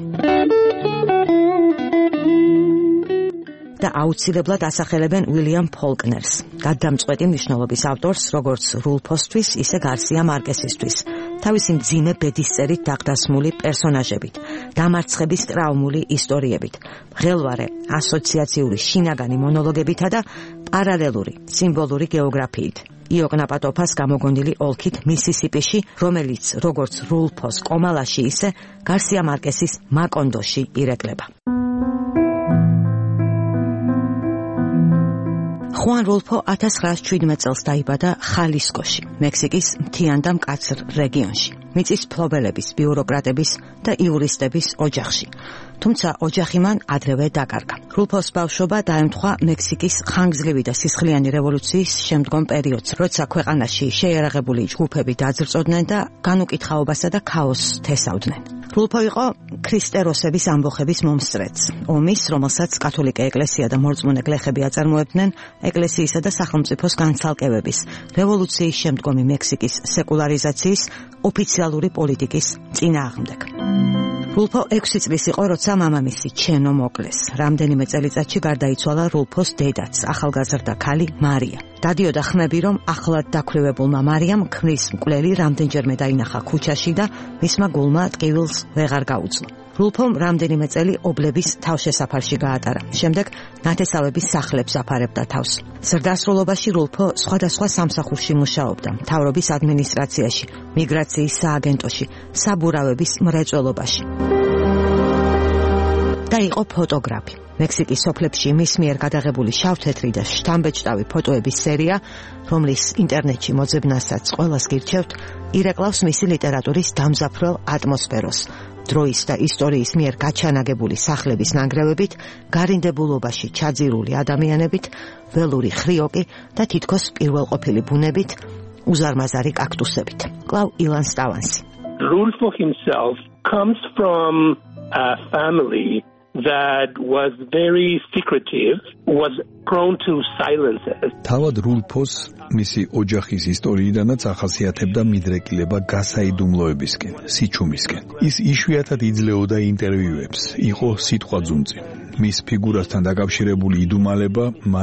და აუცილებლად ასახელებენ უილიამ ფოლკნერს, გადამწყვეტი მნიშვნელობის ავტორს, როგორც რულფოსთვის, ისე გარსია მარკესისთვის, თავისი მძიმე ბედისწერით დაღდასმული პერსონაჟებით, დამარცხების ტრაუმული ისტორიებით, მღელვარე ასოციაციური შინაგანი მონოლოგებითა და პარალელური სიმბოლური გეოგრაფიით. იოკნაპატოფას გამოგონილი ოლქით მისისიპიში, რომელიც როგორც რულფოს კომალაში, ისე გარსია მარკესის მაკონდოში ირეკლება. ხუან რულფო 1917 წელს დაიბადა ხალისკოში, მექსიკის მთიან და მკაცრ რეგიონში, მიწის მფლობელების, ბიუროკრატების და იურისტების ოჯახში. თუმცა ოჯახი მან ადრევე დაკარგა. რულფოს ბავშვობა დაემთხვა მექსიკის ხანგრძლივი და სისხლიანი რევოლუციის შემდგომ პერიოდს, როცა ქვეყანაში შეიარაღებული ჯგუფები დაძრწოდნენ და განუკითხაობასა და ქაოსს თესავდნენ. რულფო იყო ქრისტეროსების ამბოხების მომსწრეც, ომის, რომელსაც კათოლიკე ეკლესია და მორწმუნე გლეხები აწარმოებდნენ, ეკლესიისა და სახელმწიფოს განცალკევების, რევოლუციის შემდგომი მექსიკის სეკულარიზაციის, ოფიციალური პოლიტიკის წინააღმდეგ. რულფო 6 წლის იყო, როცა მამამისი ჩენო მოკლეს. რამდენიმე წელიწადში გარდაიცვალა რულფოს დედაც, ახალგაზრდა ქალი მარია. დადიოდა ხმები, რომ ახლად დაქვრივებულმა მარიამ ქმრის მკვლელი რამდენჯერმე დაინახა ქუჩაში და მისმა გულმა ტკივილს ვეღარ გაუძლო. რულფომ რამდენიმე წელი ობლების თავშესაფარში გაატარა. შემდეგ ნათესავების სახლებს აფარებდა თავს. ზრდასრულობაში რულფო სხვადასხვა სამსახურში მუშაობდა, მთავრობის ადმინისტრაციაში, მიგრაციის სააგენტოში, საბურავების მრეწველობაში. და იყო ფოტოგრაფი. მექსიკის სოფლებში მის მიერ გადაღებული შავ-თეთრი და შთამბეჭდავი ფოტოების სერია, რომლის ინტერნეტში მოძებნასაც ყველას გირჩევთ, ირეკლავს მისი ლიტერატურის დამზაფრელ ატმოსფეროს. დროის და ისტორიის მიერ გაჩანაგებული სახლების ნანგრევებით, გარინდებულობაში ჩაძირული ადამიანებით, ველური ხრიოკი და თითქოს პირველყოფილი ბუნებით, უზარმაზარი კაქტუსებით. კლავ ილან სტავანსი. Rulfo himself comes from a family that was very secretive, was prone to silences. თავად რულფოს მისი ოჯახის ისტორიიდანაც ახასიათებდა მიდრეკილება გასაიდუმლოებისკენ, სიჩუმისკენ. ის იშვიათად იძლეოდა ინტერვიუებს, იყო სიტყვაძუნწი. მის ფიგურასთან დაკავშირებული იდუმალება მან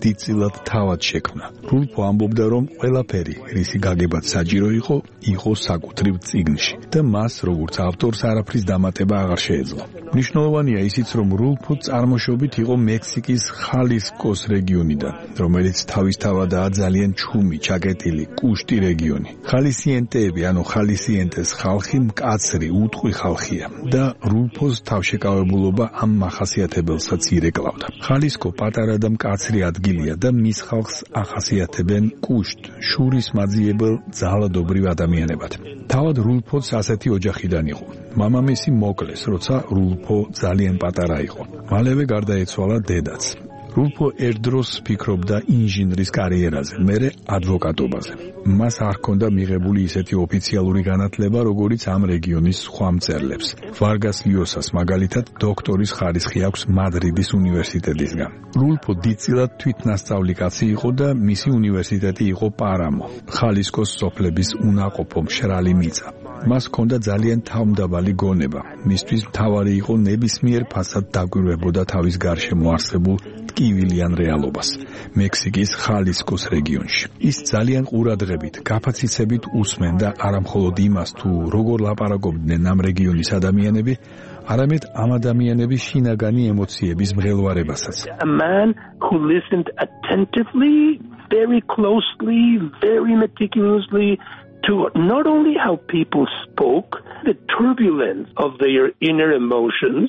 დიდწილად თავად შექმნა. რულფო ამბობდა, რომ ყველაფერი, რისი გაგებაც საჭირო იყო საკუთრივ წიგნში და მას, როგორც ავტორს, არაფრის დამატება აღარ შეეძლო. მნიშვნელოვანია ისიც, რომ რულფო წარმოშობით იყო მექსიკის ხალისკოს რეგიონიდან, რომელიც თავისთავადაა ძალიან ჩუმი, ჩაკეტილი, კუშტი რეგიონი. ხალისიენტეები, ანუ ხალისიენტეს ხალხი მკაცრი, უტყვი ხალხია და რულფოს თავშეკავებულობა ამ მახასიათებელსაც ირეკლავდა. ხალისკო პატარა და მკაცრი ადგილია და მის ხალხს ახასიათებენ კუშტ, შურის მაძიებელ ძალადობრივ ადამიანებად. თავად რულფოც ასეთი ოჯახიდან იყო. მამამისი მოკლეს, როცა რულფო ძალიან პატარა იყო. მალევე გარდაეცვალა დედაც. რულფო ერთდროს ფიქრობდა ინჟინრის კარიერაზე, მერე ადვოკატობაზე. მას არ ჰქონდა მიღებული ისეთი ოფიციალური განათლება, როგორიც ამ რეგიონის სხვა მწერლებს. ვარგას ლიოსას მაგალითად დოქტორის ხარისხი აქვს მადრიდის უნივერსიტეტისგან. რულფო დიდწილად თვითნასწავლი კაცი იყო და მისი უნივერსიტეტი იყო პარამო, ხალისკოს სოფლების უნაყოფო მშრალი მიწა. მას ჰქონდა ძალიან თავმდაბალი გონება. მისთვის მთავარი იყო ნებისმიერ ფასად დაგვირვებოდა თავის გარშემო არსებულ ტკივილიან რეალობას, მექსიკის ხალისკოს რეგიონში. ის ძალიან ყურადღებით, გაფაციცებით უსმენდა არამხოლოდ იმას, თუ როგორ ლაპარაკობდნენ ამ რეგიონის ადამიანები, არამედ ამ ადამიანების შინაგანი ემოციების მღელვარებასაც. A man who listened attentively, very closely, very meticulously to not only how people spoke, the turbulence of their inner emotions.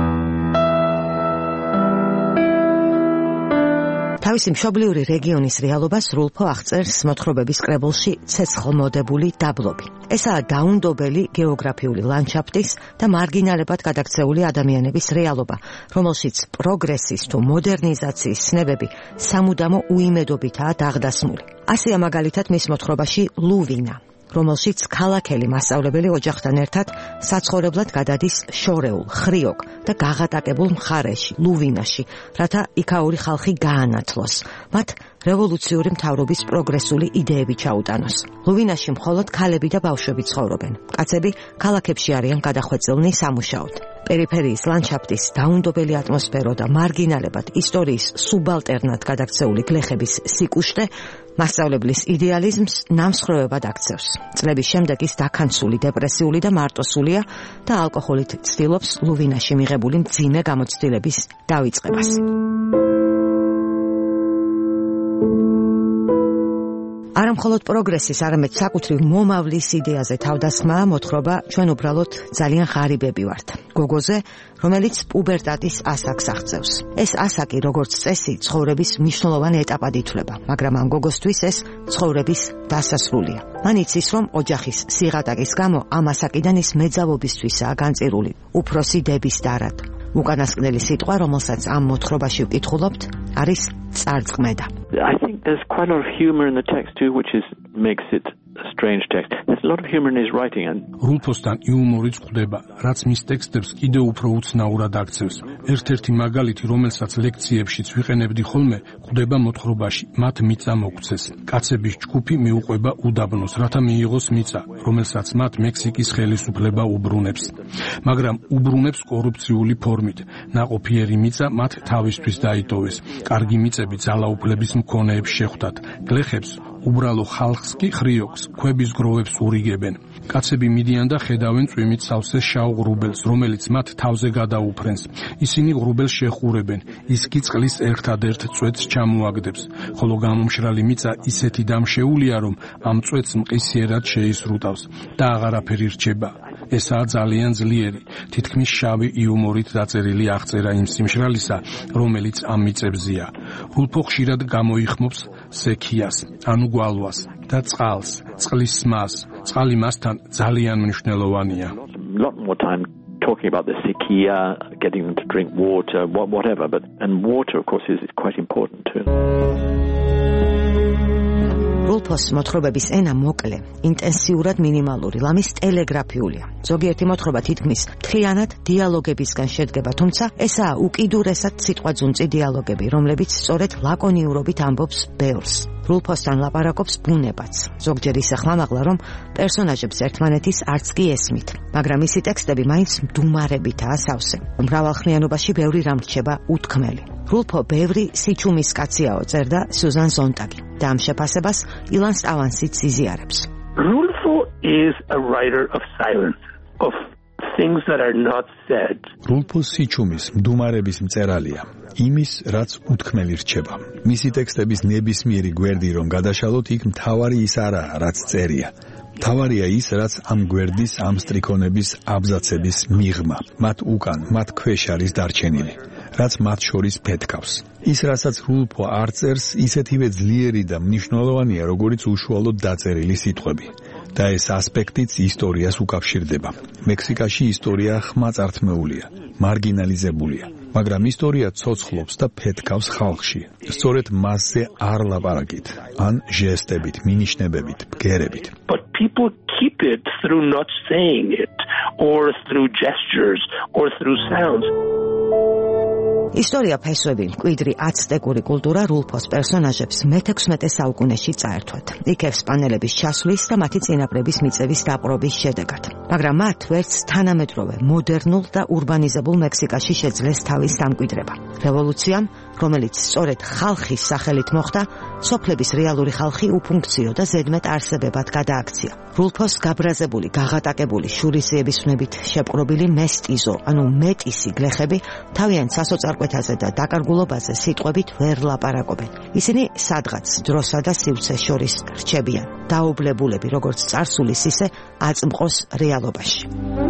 თავისი მშობლიური რეგიონის რეალობას რულფო აღწერს მოთხრობების კრებულში ცეცხლმოდებული დაბლობი. ესაა დაუნდობელი გეოგრაფიული ლანდშაფტის და მარგინალებად გადაქცეული ადამიანების რეალობა, რომელშიც პროგრესის თუ მოდერნიზაციის ცნებები სამუდამო უიმედობითაა დაღდასმული. ასეა მაგალითად მის მოთხრობაში ლუვინა, რომელშიც ქალაქელი მასწავლებელი ოჯახთან ერთად საცხოვრებლად გადადის შორეულ, ხრიოკ და გაღატაკებულ მხარეში, ლუვინაში, რათა იქაური ხალხი გაანათლოს, მათ რევოლუციური მთავრობის პროგრესული იდეები ჩაუტანოს. ლუვინაში მხოლოდ ქალები და ბავშვები ცხოვრობენ. კაცები ქალაქებში არიან გადახვეწილნი სამუშაოდ. პერიფერიის ლანდშაფტის დაუნდობელი ატმოსფერო და მარგინალებად ისტორიის სუბალტერნად გადაქცეული გლეხების სიკუშტე მასწავლებლის იდეალიზმს ნამსხვრევებად აქცევს. წლების შემდეგ ის დაქანცული, დეპრესიული და მარტოსულია და ალკოჰოლით ცდილობს ლუვინაში მიღებული მძიმე გამოცდილების დავიწყებას. არამხოლოდ პროგრესის, არამედ საკუთრივ მომავლის იდეაზე თავდასხმაა მოთხრობა ჩვენ უბრალოდ ძალიან ღარიბები ვართ. გოგოზე, რომელიც პუბერტატის ასაკს აღწევს. ეს ასაკი, როგორც წესი, ცხოვრების მნიშვნელოვანი ეტაპად ითვლება, მაგრამ ამ გოგოსთვის ეს ცხოვრების დასასრულია. მან იცის, რომ ოჯახის სიღატაკის გამო ამ ასაკიდან ის მეძავობისთვისაა განწირული, უფროსი დების დარად. უკანასკნელი სიტყვა, რომელსაც ამ მოთხრობაში ვკითხულობთ, არის წარწყმედა. I think there's quite a lot of humor in the text too, which makes it a strange text. There's a lot of humor in his writing and რულფოსთან იუმორიც ხვდება, რაც მის ტექსტებს კიდევ უფრო უცნაურად აქცევს. ერთ-ერთი მაგალითი, რომელსაც ლექციებშიც ვიყენებდი ხოლმე, ხვდება მოთხრობაში, მათ მიწა მოგცეს. კაცების ჯგუფი მიუყვება უდაბნოს, რათა მიიღოს მიწა, რომელსაც მათ მექსიკის ხელისუფლება უბრუნებს. მაგრამ უბრუნებს კორუფციული ფორმით. ნაყოფიერი მიწა მათ თავისთვის დაიტოვეს. კარგი მიწები ძალაუფლების მქონეებს შეხვდათ. გლეხებს უბრალო ხალხს კი ხრიოქს, ქვების გროვებს ურიგებენ. კაცები მიდიან და ხედავენ წვიმით სავსე შავ ღრუბელს, რომელიც მათ თავზე გადაუფრენს. ისინი ღრუბელს შეხურებენ, ის კი წყლის ერთადერთ წვეთს ჩამოაგდებს, ხოლო გამომშრალი მიწა ისეთი დამშეულია, რომ ამ წვეთს მყისიერად შეისრუტავს და აღარაფერი რჩება. ესაა ძალიან ძლიერი, თითქმის შავი იუმორით დაწერილი აღწერა იმ სიმშრალისა, რომელიც ამ მიწებზეა. რულფო ხშირად გამოიხმობს სექიას, ანუ გვალვას და წყალს, წყლის მას. წყალი მასთან ძალიან მნიშვნელოვანია. lot more time talking about the sequia, getting them to drink water, whatever, and water of course is quite important too. რულფოს მოთხრობების ენა მოკლე, ინტენსიურად მინიმალური, ლამის ტელეგრაფიულია. ზოგიერთი მოთხრობა თითქმის მთლიანად დიალოგებისგან შედგება, თუმცა ესაა უკიდურესად სიტყვაძუნწი დიალოგები, რომლებიც სწორედ ლაკონიურობით ამბობს ბევრს. რულფოსთან ლაპარაკობს ბუნებაც. ზოგჯერ ისე ხმამაღლა, რომ პერსონაჟებს ერთმანეთის არც კი ესმით, მაგრამ მისი ტექსტები მაინც მდუმარებითაა სავსე. მრავალხმიანობაში ბევრი რამ რჩება უთქმელი. რულფო ბევრი სიჩუმის კაციაო წერდა სუზან ზონტაგი და ამ შეფასებას ილან სტავანსიც იზიარებს. Rulfo is a writer of silence, of things that are not said. რულფო სიჩუმის მდუმარების მწერალია. იმის, რაც უთქმელი რჩება. მისი ტექსტების ნებისმიერი გვერდი რომ გადაშალოთ, იქ მთავარი ის არაა, რაც წერია. მთავარია ის, რაც ამ გვერდის ამ სტრიქონების აბზაცების მიღმა, მათ უკან, მათ ქვეშ არის დარჩენილი, რაც მათ შორის ფეთქავს. ის, რასაც რულფო არ წერს, ისეთივე ძლიერი და მნიშვნელოვანია, როგორც უშუალოდ დაწერილი სიტყვები. და ეს ასპექტიც ისტორიას უკავშირდება. მექსიკაში ისტორია ხმაწართმეულია, მარგინალიზებულია, მაგრამ ისტორია ცოცხლობს და ფეთქავს ხალხში. სწორედ მასზე არ ლაპარაკით, ან ჟესტებით, მინიშნებებით, ბგერებით. But people keep it through not saying it, or through gestures, or through sounds. ისტორია ფესვები, მკვიდრი აცტეკური კულტურა რულფოს პერსონაჟებს მე-16 საუკუნეში წაერთვათ. იქ ესპანელების ჩასვლის და მათი წინაპრების მიწების დაპყრობის შედეგად. მაგრამ მათ ვერც თანამედროვე, მოდერნულ და ურბანიზებულ მექსიკაში შეძლეს თავის დამკვიდრება. რევოლუციამ, რომელიც სწორედ ხალხის სახელით მოხდა, სოფლების რეალური ხალხი უფუნქციო და ზედმეტ არსებებად გადააქცია. რულფოს გაბრაზებული, გაღატაკებული შურისიების ვნებით შეპყრობილი მესტიზო, ანუ მეტისი გლეხები თავიანთ სასოწარკვეთაზე და დაკარგულობაზე სიტყვებით ვერ ლაპარაკობენ. ისინი სადღაც დროსა და სივრცეს შორის რჩებიან, დაობლებულები როგორც წარსულის, ისე აწმყოს რეალობაში.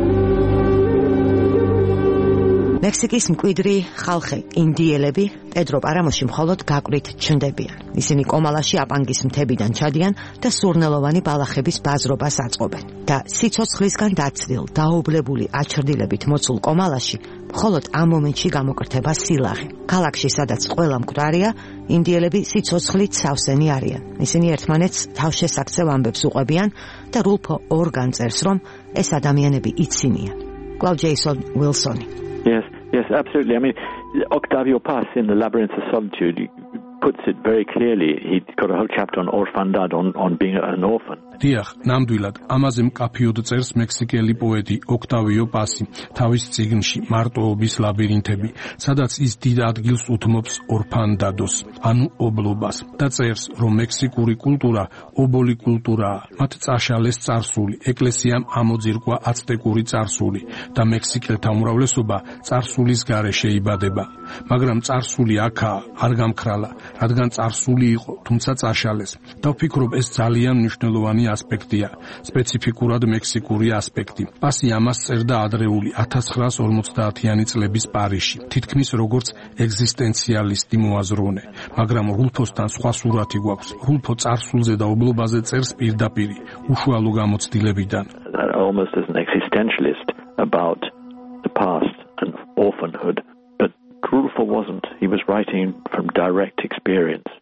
მექსიკის მკვიდრი ხალხი ინდიელები პედრო პარამოში მხოლოდ გაკვრით ჩნდებიან. ისინი კომალაში აპანგის მთებიდან ჩადიან და სურნელოვანი ბალახების ბაზრობას აწყობენ. და სიცოცხლისგან დაცდილ, დაობლებული აჩრდილებით მოცულ კომალაში მხოლოდ ამ მომენტში გამოკრთება სილაღე. ქალაქში, სადაც ყველა მკვდარია, ინდიელები სიცოცხლით სავსენი არიან. ისინი ერთმანეთს თავშესაქცევ ამბებს უყვებიან და რულფო ორგან წერს, რომ ეს ადამიანები იცინიან. კლაუდ ჯეისონ უილსონი. Yes, absolutely. I mean, Octavio Paz in The Labyrinth of Solitude puts it very clearly. He got a whole chapter on orfandad, on being an orphan. დიახ, ნამდვილად, ამაზე მკაფიოდ წერს მექსიკელი პოეტი ოქტავიო პასი თავის წიგნში მარტოობის ლაბირინთები, სადაც ის დიდ ადგილს უთმობს ორფანდადოს, ანუ ობლობას, და წერს, რომ მექსიკური კულტურა ობოლი კულტურაა, მათ წაშალეს წარსული, ეკლესიამ ამოძირკვა აცტეკური წარსული და მექსიკელთა უმრავლესობა წარსულის გარეშე იბადება, მაგრამ წარსული აქაა, არ გამქრალა, რადგან წარსული იყო, თუმცა წაშალეს. და ვფიქრობ, ეს ძალიან მნიშვნელოვანი ასპექტია, სპეციფიკურად მექსიკური ასპექტი. პასი ამას წერდა ადრეული 1950-იანი წლების პარიზში, თითქმის როგორც ეგზისტენციალისტი მოაზროვნე, მაგრამ რულფოსთან სხვა სურათი გვაქვს. რულფო წარსულზე და ობლობაზე წერს პირდაპირ, უშუალო გამოცდილებიდან. Almost as an existentialist about the past and orphanhood, but Rulfo wasn't. He was writing from direct experience.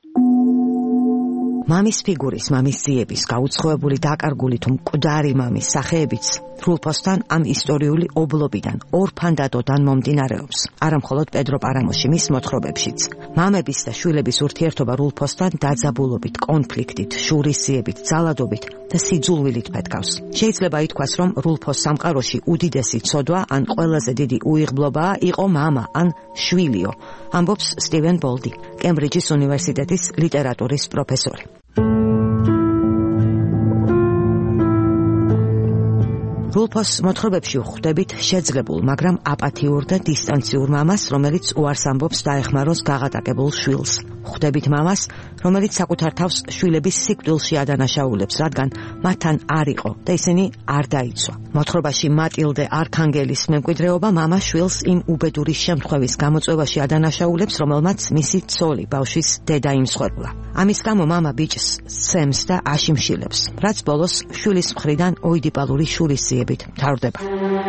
მამის ფიგურის, მამის ძიების, გაუცხოებული დაკარგული თუ მკვდარი მამის სახეებიც რულფოსთან ამ ისტორიული ობლობიდან, ორფანდადოდან მომდინარეობს. არა მხოლოდ პედრო პარამოში, მის მოთხრობებშიც. მამების და შვილების ურთიერთობა რულფოსთან დაძაბულობით, კონფლიქტით, შურისიებით, ძალადობით და სიძულვილით ფეთქავს. შეიძლება ითქვას, რომ რულფოს სამყაროში უდიდესი ცოდვა ან ყველაზე დიდი უიღბლობაა იყო მამა ან შვილიო, ამბობს სტივენ ბოლდი, კემბრიჯის უნივერსიტეტის ლიტერატურის პროფესორი. რულფოს მოთხრობებში ვხვდებით შეძლებულ, მაგრამ აპათიურ და დისტანციურ მამას, რომელიც უარს ამბობს დაეხმაროს გაღატაკებულ შვილს. ვხვდებით მამას, რომელიც საკუთარ თავს შვილების სიკვდილში ადანაშაულებს, რადგან მათთან არ იყო და ისინი არ დაიცვა. მოთხრობაში მატილდე არქანგელის მემკვიდრეობა მამა შვილს იმ უბედური შემთხვევის გამოწვევაში ადანაშაულებს, რომელმაც მისი ცოლი, ბავშვის დედა იმსხვერპლა. ამის გამო მამა ბიჭს სცემს და აშიმშილებს, რაც ბოლოს შვილის მხრიდან ოიდიპალური შურისიებით მთავრდება.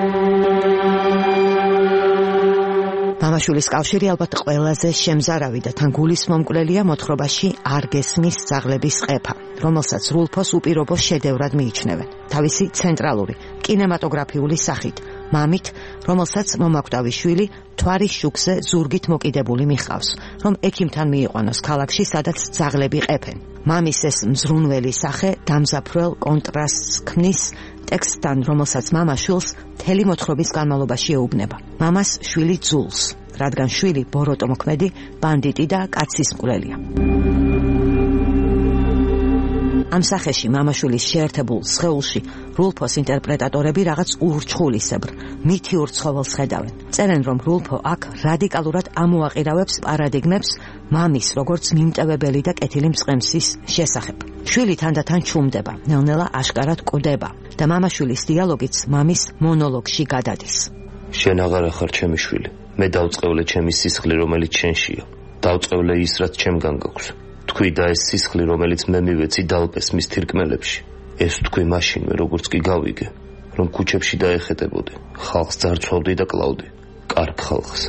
მამაშვილის კავშირი ალბათ ყველაზე შემზარავი და თან გულისმომკვლელია მოთხრობაში არ გესმის ძაღლების ყეფა, რომელსაც რულფოს უპირობო შედევრად მიიჩნევენ. თავისი ცენტრალური კინემატოგრაფიული სახით, მამით, რომელსაც მომაკვდავი შვილი თვარის შუქზე ზურგით მოკიდებული მიხავს, რომ ექიმთან მიიყვანოს ქალაქში, სადაც ძაღლები ყეფენ. მამის ეს მზრუნველი სახე დამზაფრველ კონტრასტს ქმნის ტექსტთან, რომელსაც მამა შვილს მთელი მოთხრობის განმავლობაში ეუბნება. მამას შვილი ძულს, რადგან შვილი ბოროტომოქმედი, ბანდიტი და კაცის მკვლელია. ამ სახეში მამაშვილის შეერთებულ სხეულში რულფოს ინტერპრეტატორები რაღაც ურჩხულისებრ, მითიურ ცხოველს ხედავენ. წერენ, რომ რულფო აქ რადიკალურად ამოაყირავებს პარადიგმებს მამის, როგორც მიმტევებელი და კეთილი მწყემსის შესახებ. შვილი თანდათან ჩუმდება, ნელ-ნელა აშკარად კვდება და მამაშვილის დიალოგიც მამის მონოლოგში გადადის. შენ აღარა ხარ ჩემი შვილი. მე დავწყევლე ჩემი სისხლი, რომელიც შენშია. დავწყევლე ის, რაც ჩემგან გაქვს. თქვი და ეს სისხლი, რომელიც მე მივეცი დალპეს მის თირკმელებში. ეს თქვი მაშინვე, როგორც კი გავიგე, რომ ქუჩებში დაეხეტებოდი, ხალხს ძარცვავდი და კლავდი. კარგ ხალხს.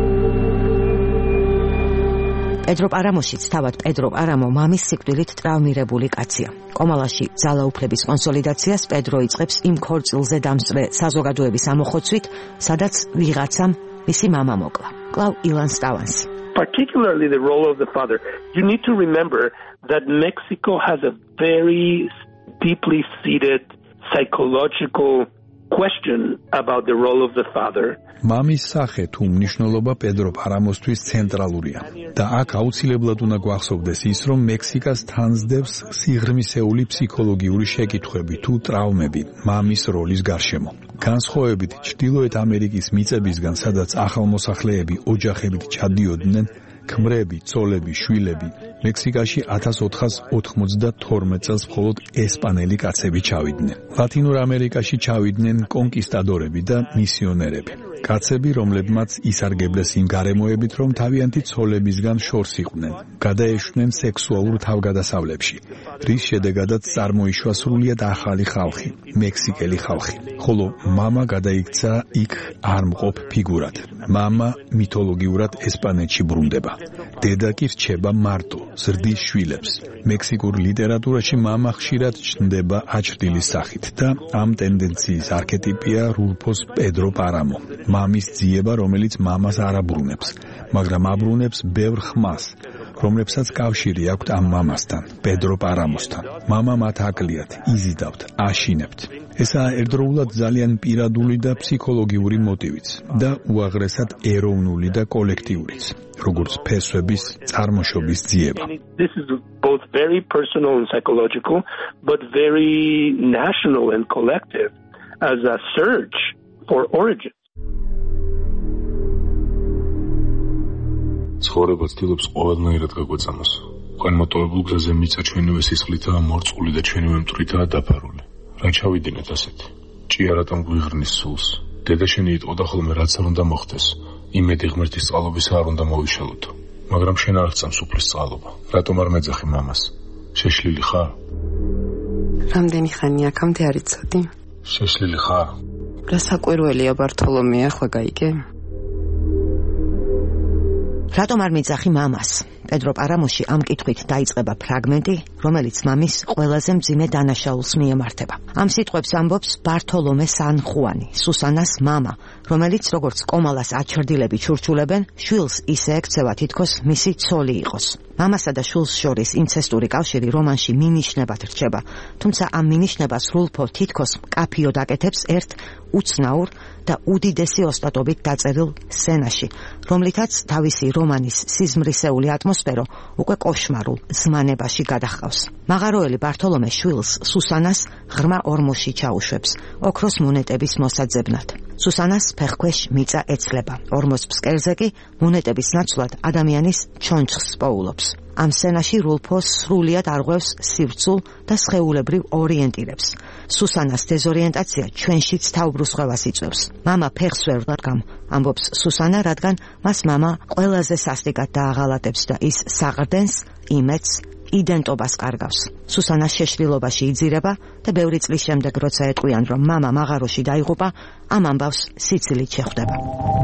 პედრო პარამოშიც თავად პედრო პარამო მამის სიკვდილით ტრავმირებული კაცია. კომალაში ძალაუფლების კონსოლიდაციას პედრო იწყებს იმ ქორწილზე დამსწრე საზოგადოების ამოხოცვით, სადაც ვიღაცამ მისი მამა მოკლა. კლავ ილან სტავანსი. Particularly the role of the father. You need to remember that Mexico has a very deeply seated psychological question about the role of the father. მამის სახე თუ მნიშვნელობა პედრო პარამოსთვის ცენტრალურია და აქ აუცილებლად უნდა გვახსოვდეს ის, რომ მექსიკას თანსდევს სიღრმისეული ფსიქოლოგიური შეკითხვები თუ ტრავმები მამის როლის გარშემო. განსხვავებით ჩრდილოეთ ამერიკის მიწებისგან, სადაც ახალმოსახლეები ოჯახებით ჩადიოდნენ, ქმრები, ცოლები, შვილები, მექსიკაში 1492 წელს მხოლოდ ესპანელი კაცები ჩავიდნენ. ლათინურ ამერიკაში ჩავიდნენ კონკისტადორები და მისიონერები. კაცები, რომლებმაც ისარგებლეს იმ გარემოებით, რომ თავიანთი ცოლებისგან შორს იყვნენ, გადაეშვნენ სექსუალურ თავგადასავლებში, რის შედეგადაც წარმოიშვა სრულიად ახალი ხალხი, მექსიკელი ხალხი. ხოლო მამა გადაიქცა იქ არ მყოფ ფიგურად. მამა მითოლოგიურად ესპანეთში ბრუნდება. დედა კი რჩება მარტო, ზრდის შვილებს. მექსიკურ ლიტერატურაში მამა ხშირად ჩნდება აჩრდილის სახით და ამ ტენდენციის არქეტიპია რულფოს პედრო პარამო. მამის ძიება, რომელიც მამას არ აბრუნებს, მაგრამ აბრუნებს ბევრ ხმას, რომლებსაც კავშირი აქვთ ამ მამასთან, პედრო პარამოსთან. მამა მათ აკლიათ, იზიდავთ, აშინებთ. ესაა ერთდროულად ძალიან პირადული და ფსიქოლოგიური მოტივიც და უაღრესად ეროვნული და კოლექტიურიც, როგორც ფესვების წარმოშობის ძიება. This is both very personal and psychological, but very national and collective as a search for origins. ცხოვრება ცდილობს ყველანაირად გაგვეწამოს. ყანმოტოვებულ გზაზე მიწა ჩვენივე სისხლითაა მორწყული და ჩვენივე მტვრითაა დაფარული. რა ჩავიდინეთ ასეთი? ჭია რატომ გვიღრნის სულს? დედა შენი იტყოდა ხოლმე რაც არ უნდა მოხდეს. იმედი ღმერთის წყალობისა არ უნდა მოვიშალოთ. მაგრამ შენ არ ხსამს უფლის წყალობა. რატომ არ მეძახი მამას? შეშლილი ხარ? რამდენი ხანი აქამდე არ იცოდი? შეშლილი ხარ? რა საკვირველია ბართოლომე, ახლა გაიგე? რატომ არ მიძახი მამას? პედრო პარამოში ამ კითხვით დაიწყება ფრაგმენტი, რომელიც მამის ყველაზე მძიმე დანაშაულს მიემართება. ამ სიტყვებს ამბობს ბართოლომე სან ხუანი, სუსანას მამა, რომელიც როგორც კომალას აჩრდილები ჩურჩულებენ, შვილს ისე ექცევა თითქოს მისი ცოლი იყოს. მამასა და შვილს შორის ინცესტური კავშირი რომანში მინიშნებად რჩება, თუმცა ამ მინიშნებას რულფო თითქოს მკაფიოდ აკეთებს ერთ უცნაურ და უდიდესი ოსტატობით დაწერილ სცენაში, რომლითაც თავისი რომანის სიზმრისეული ატმოსფერო უკვე კოშმარულ ზმანებაში გადახავს. მაღაროელი ბართოლომე შვილს სუსანას ღრმა ორმოში ჩაუშვებს, ოქროს მონეტების მოსაძებნად. სუსანას ფეხქვეშ მიწა ეცლება, ორმოს ფსკერზე კი მონეტების ნაცვლად ადამიანის ჩონჩხს პოულობს. ამ სცენაში რულფო სრულიად არღვევს სივრცულ და სხეულებრივ ორიენტირებს. სუსანას დეზორიენტაცია ჩვენშიც თავბრუსხვევას იწვევს. მამა ფეხს ვერ ვდგამ, ამბობს სუსანა, რადგან მას მამა ყველაზე სასტიკად დააღალატებს და ის საყრდენს, იმედს, იდენტობას კარგავს. სუსანას შეშლილობაში იძირება და ბევრი წლის შემდეგ, როცა ეტყვიან, რომ მამა მაღაროში დაიღუპა, ამ ამბავს სიცილით შეხვდება.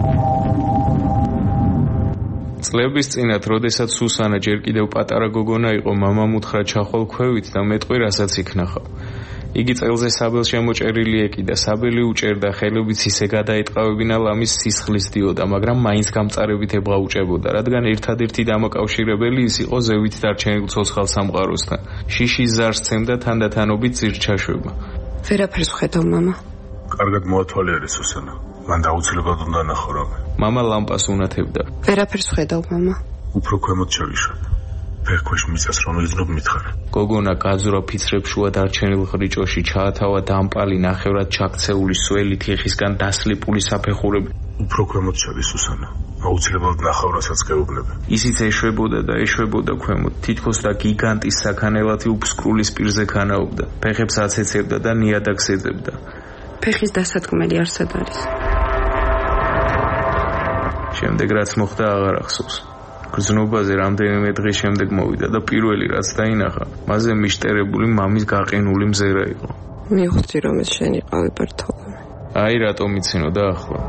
წლების წინათ, როდესაც სუსანა ჯერ კიდევ პატარა გოგონა იყო, მამამ უთხრა ჩახვალ ქვევით და მეტყვი რასაც იქნახავ. იგი წელზე საბელს შემოჭერილი ეკიდა, საბელი უჭერდა, ხელობით ისე გადაეტყავებინა ლამის სისხლის დიოდა, მაგრამ მაინც გამწარებით ებღაუჭებოდა, რადგან ერთადერთი დამაკავშირებელი ის იყო ზევით დარჩენილ ცოცხალ სამყაროსთან. შიშის ზარს სცემდა თანდათანობით ძირჩაშვება. ვერაფერს ვხედავ, მამა. კარგად მოათვალიერე, სუსანა. მან აუცილებლად უნდა ნახო რამე. მამა ლამპას უნათებდა. ვერაფერს ხედავ, მამა. უფრო ქვემოთ ჩავიშვებ. ფეხქვეშ მიწას რომელიც ნუ მითხარა. გოგონა გაძვრა ფიცრებს შუა დარჩენილ ხრიჭოში, ჩაათავა დამპალი, ნახევრად ჩაქცეული სველი, თიხისგან დასლიპული საფეხურები. უფრო ქვემოთ ჩადი სუსანა. აუცილებლად ნახავ რასაც გეუბნები. ისიც ეშვებოდა და ეშვებოდა ქვემოთ, თითქოს და გიგანტის საქანელათი უფსკრულის პირზე ქანაობდა. ფეხებს აცეცებდა და ნიადაგს ეძებდა. ფეხის დასადგმელი არსად არის. შემდეგ რაც მოხდა აღარ ახსოვს. გრძნობაზე რამდენიმე დღის შემდეგ მოვიდა და პირველი რაც დაინახა, მასზე მიშტერებული მამის გაყინული მზერა იყო. მივხვდი რომ ეს შენი ყავი ბართობა. აი რატომ იცინო და ახლა.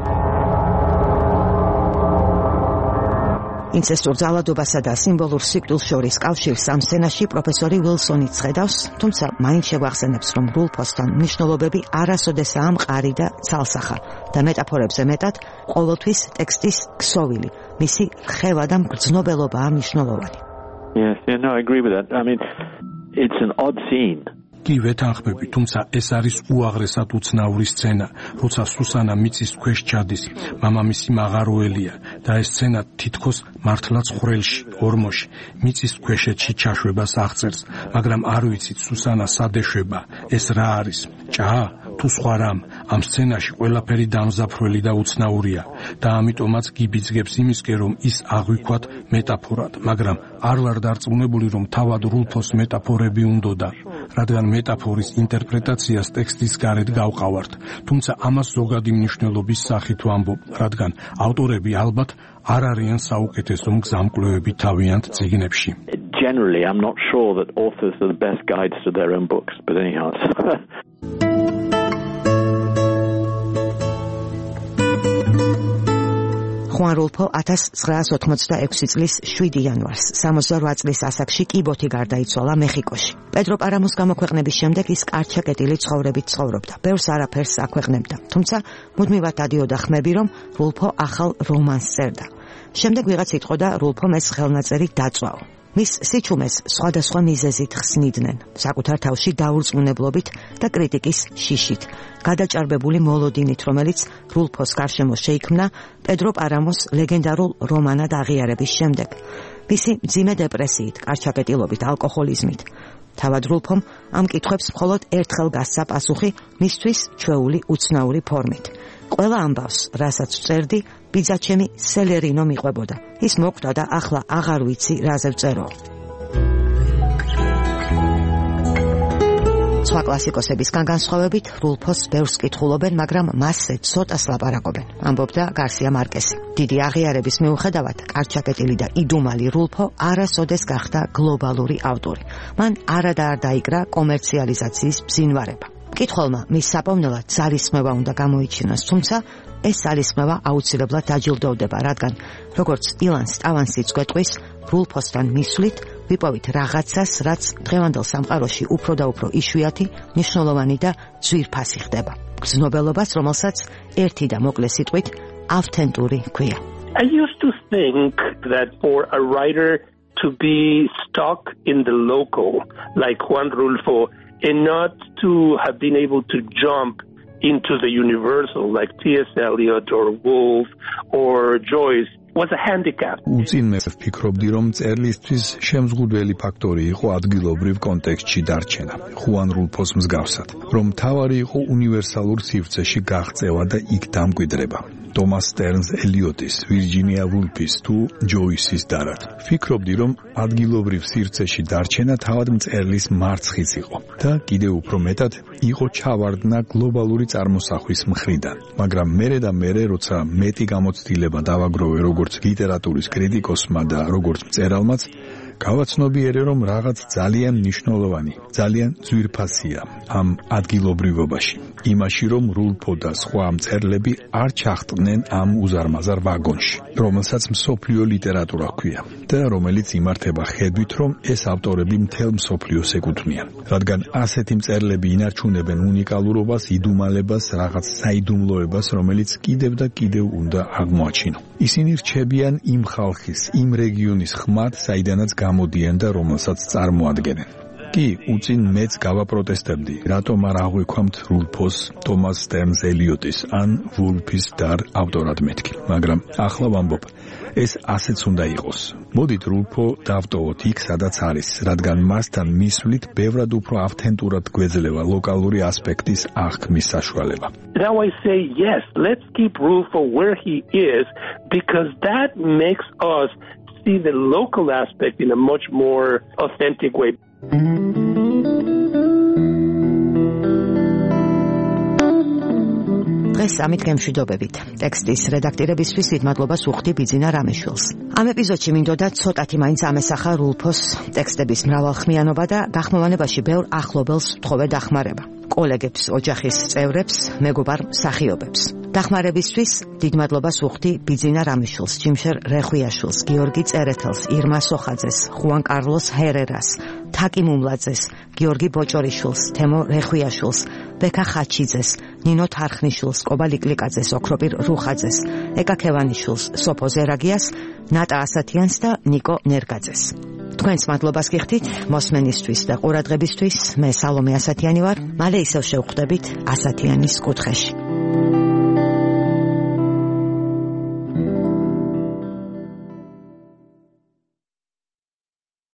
ინცესტურ ძალადობასა და სიმბოლურ სიკვდილს შორის კავშირს ამ სცენაში პროფესორი ვილსონიც ხედავს, თუმცა მაინც შეგვახსენებს, რომ რულფოსთან მნიშვნელობები არასოდესაა მყარი და ცალსახა და მეტაფორებზე მეტად ყოველთვის ტექსტის ქსოვილი, მისი რხევა და მგრძნობელობაა მნიშვნელოვანი. Yes, no, I agree with that. I mean, it's an odd scene. კი ვეთანხმები, თუმცა ეს არის უაღრესად უცნაური სცენა, როცა სუსანა მიწის ქვეშ ჩადის, მამამისი მაღაროელია და ეს სცენა თითქოს მართლაც ხვრელში, ორმოში, მიწის ქვეშეთში ჩაშვებას აღწერს, მაგრამ არ ვიცით სუსანა სად ეშვება, ეს რა არის, ჭა? თუ სხვა რამ, ამ სცენაში ყველაფერი დამზაფრველი და უცნაურია და ამიტომაც გიბიძგებს იმისკენ, რომ ის აღვიქვათ მეტაფორად, მაგრამ არ ვარ დარწმუნებული, რომ თავად რულფოს მეტაფორები უნდოდა, რადგან მეტაფორის ინტერპრეტაციას ტექსტის გარეთ გავყავართ, თუმცა ამას ზოგადი მნიშვნელობის სახით ვამბობ, რადგან ავტორები ალბათ არ არიან საუკეთესო მგზამკვლევები თავიანთ წიგნებში. Generally, I'm not sure that authors are the best guides to their own books, but anyhow. ხუან რულფო 1986 წლის 7 იანვარს 68 წლის ასაკში კიბოთი გარდაიცვალა მეხიკოში. პედრო პარამოს გამოქვეყნების შემდეგ ის კარჩაკეტილი ცხოვრებით ცხოვრობდა. ბევრს არაფერს აქვეყნებდა, თუმცა მუდმივად დადიოდა ხმები, რომ რულფო ახალ რომანს წერდა. შემდეგ ვიღაც იტყოდა რულფომ ეს ხელნაწერი დაწვაო. მის სიჩუმეს სხვადასხვა მიზეზით ხსნიდნენ, საკუთარ თავში დაურწმუნებლობით და კრიტიკის შიშით, გადაჭარბებული მოლოდინით, რომელიც რულფოს გარშემო შეიქმნა პედრო პარამოს ლეგენდარულ რომანად აღიარების შემდეგ. მისი მძიმე დეპრესიით, კარჩაკეტილობით, ალკოჰოლიზმით. თავად რულფომ ამ კითხვებს მხოლოდ ერთხელ გასცა პასუხი მისთვის ჩვეული უცნაური ფორმით. ყველა ამბავს, რასაც წერდი, ბიძაჩემი სელერინო მიყვებოდა. ის მოკვდა და ახლა აღარ ვიცი რაზე ვწერო. სხვა კლასიკოსებისგან განსხვავებით, რულფოს ბევრს კითხულობენ, მაგრამ მასზე ცოტას ლაპარაკობენ, ამბობდა გარსია მარკესი. დიდი აღიარების მიუხედავად, კარჩაკეტილი და იდუმალი რულფო არასოდეს გახდა გლობალური ავტორი. მან არადა არ დაიკრა კომერციალიზაციის ბზინვარება. მკითხველმა მის საპოვნელად ძალისხმევა უნდა გამოიჩინოს, თუმცა ეს ძალისხმევა აუცილებლად დაჯილდოვდება, რადგან როგორც ილანს ტავანსიც გვეტყვის, რულფოსთან მისვლით ვიპოვით რაღაცას, რაც დღევანდელ სამყაროში უფრო და უფრო იშვიათი, მნიშვნელოვანი და ძვირფასი ხდება. გრძნობელობას, რომელსაც ერთი და მოკლე სიტყვით ავთენტური ჰქვია. I used to think that for a writer to be stuck in the local, like Juan Rulfo, and not to have been able to jump into the universal, like T.S. Eliot or Woolf or Joyce, was a handicap. უწინმეს ვფიქრობდი, რომ წერლისთვის შემზღუდველი ფაქტორი იყო ადგილობრივ კონტექსტში დარჩენა, ხუან რულფოს მსგავსად, რომ თავარი იყო უნივერსალურ სივრცეში გაღწევა და იქ დამკვიდრება. თომას სტერნს ელიოტის, ვირჯინია ვულფის თუ ჯოისის დარად. ვფიქრობდი, რომ ადგილობრივ სივრცეში დარჩენა თავად მწერლის მარცხიც იყო და კიდევ უფრო მეტად იყო ჩავარდნა გლობალური წარმოსახვის მხრიდან. მაგრამ მერე და მერე, როცა მეტი გამოცდილება დავაგროვე როგორც ლიტერატურის კრიტიკოსმა და როგორც მწერალმაც, გავაცნობიერე, რომ რაღაც ძალიან მნიშვნელოვანი, ძალიან ძვირფასია ამ ადგილობრივობაში. იმაში, რომ რულფო და სხვა მწერლები არ ჩახტნენ ამ უზარმაზარ ვაგონში, რომელსაც მსოფლიო ლიტერატურა ჰქვია და რომელიც იმართება ხედვით, რომ ეს ავტორები მთელ მსოფლიოს ეკუთვნიან. რადგან ასეთი მწერლები ინარჩუნებენ უნიკალურობას, იდუმალებას, რაღაც საიდუმლოებას, რომელიც კიდევ და კიდევ უნდა აღმოაჩინო. ისინი რჩებიან იმ ხალხის, იმ რეგიონის ხმად, საიდანაც გამოდიან და რომელსაც წარმოადგენენ. კი უწინ მეც გავაპროტესტებდი, რატომ არ აღვიქვამთ რულფოს, თომას სტერნს ელიოტის ან ვულფის დარ ავტორად მეთქი, მაგრამ ახლა ვამბობ, ეს ასეც უნდა იყოს. მოდით რულფო დავტოვოთ იქ, სადაც არის, რადგან მასთან მისვლით ბევრად უფრო ავთენტურად გვეძლევა ლოკალური ასპექტის აღქმის საშუალება. Now I say yes, let's keep Rulfo where he is because that makes us see the local aspect in a much more authentic way. დღეს ამით გემშვიდობებით. ტექსტის რედაქტირებისთვის დიდ მადლობას უხდი ბიძინა რამიშვილს. ამ ეპიზოდში მინდოდა ცოტათი მაინც ამესახა რულფოს ტექსტების მრავალხმიანობა და გახმოვანებაში ბევრ ახლობელს ვთხოვე დახმარება. კოლეგებს, ოჯახის წევრებს, მეგობარ მსახიობებს. დახმარებისთვის დიდ მადლობას უხდი ბიძინა რამიშვილს, ჯიმშერ რეხვიაშვილს, გიორგი წერეთელს, ირმა სოხაძეს, ხუან კარლოს ჰერერას, თაკი მუმლაძეს, გიორგი ბოჭორიშვილს, თემო რეხვიაშვილს, ბექა ხაჩიძეს, ნინო თარხნიშვილს, კობა ლიკლიკაძეს, ოქროპირ რუხაძეს, ეკა ქევანიშვილს, სოფო ზერაგიას, ნატა ასათიანს და ნიკო ნერგაძეს. თქვენს მადლობას გიხდით მოსმენისთვის და ყურადღებისთვის. მე სალომე ასათიანი ვარ. მალე ისევ შევხვდებით ასათიანის კუთხეში.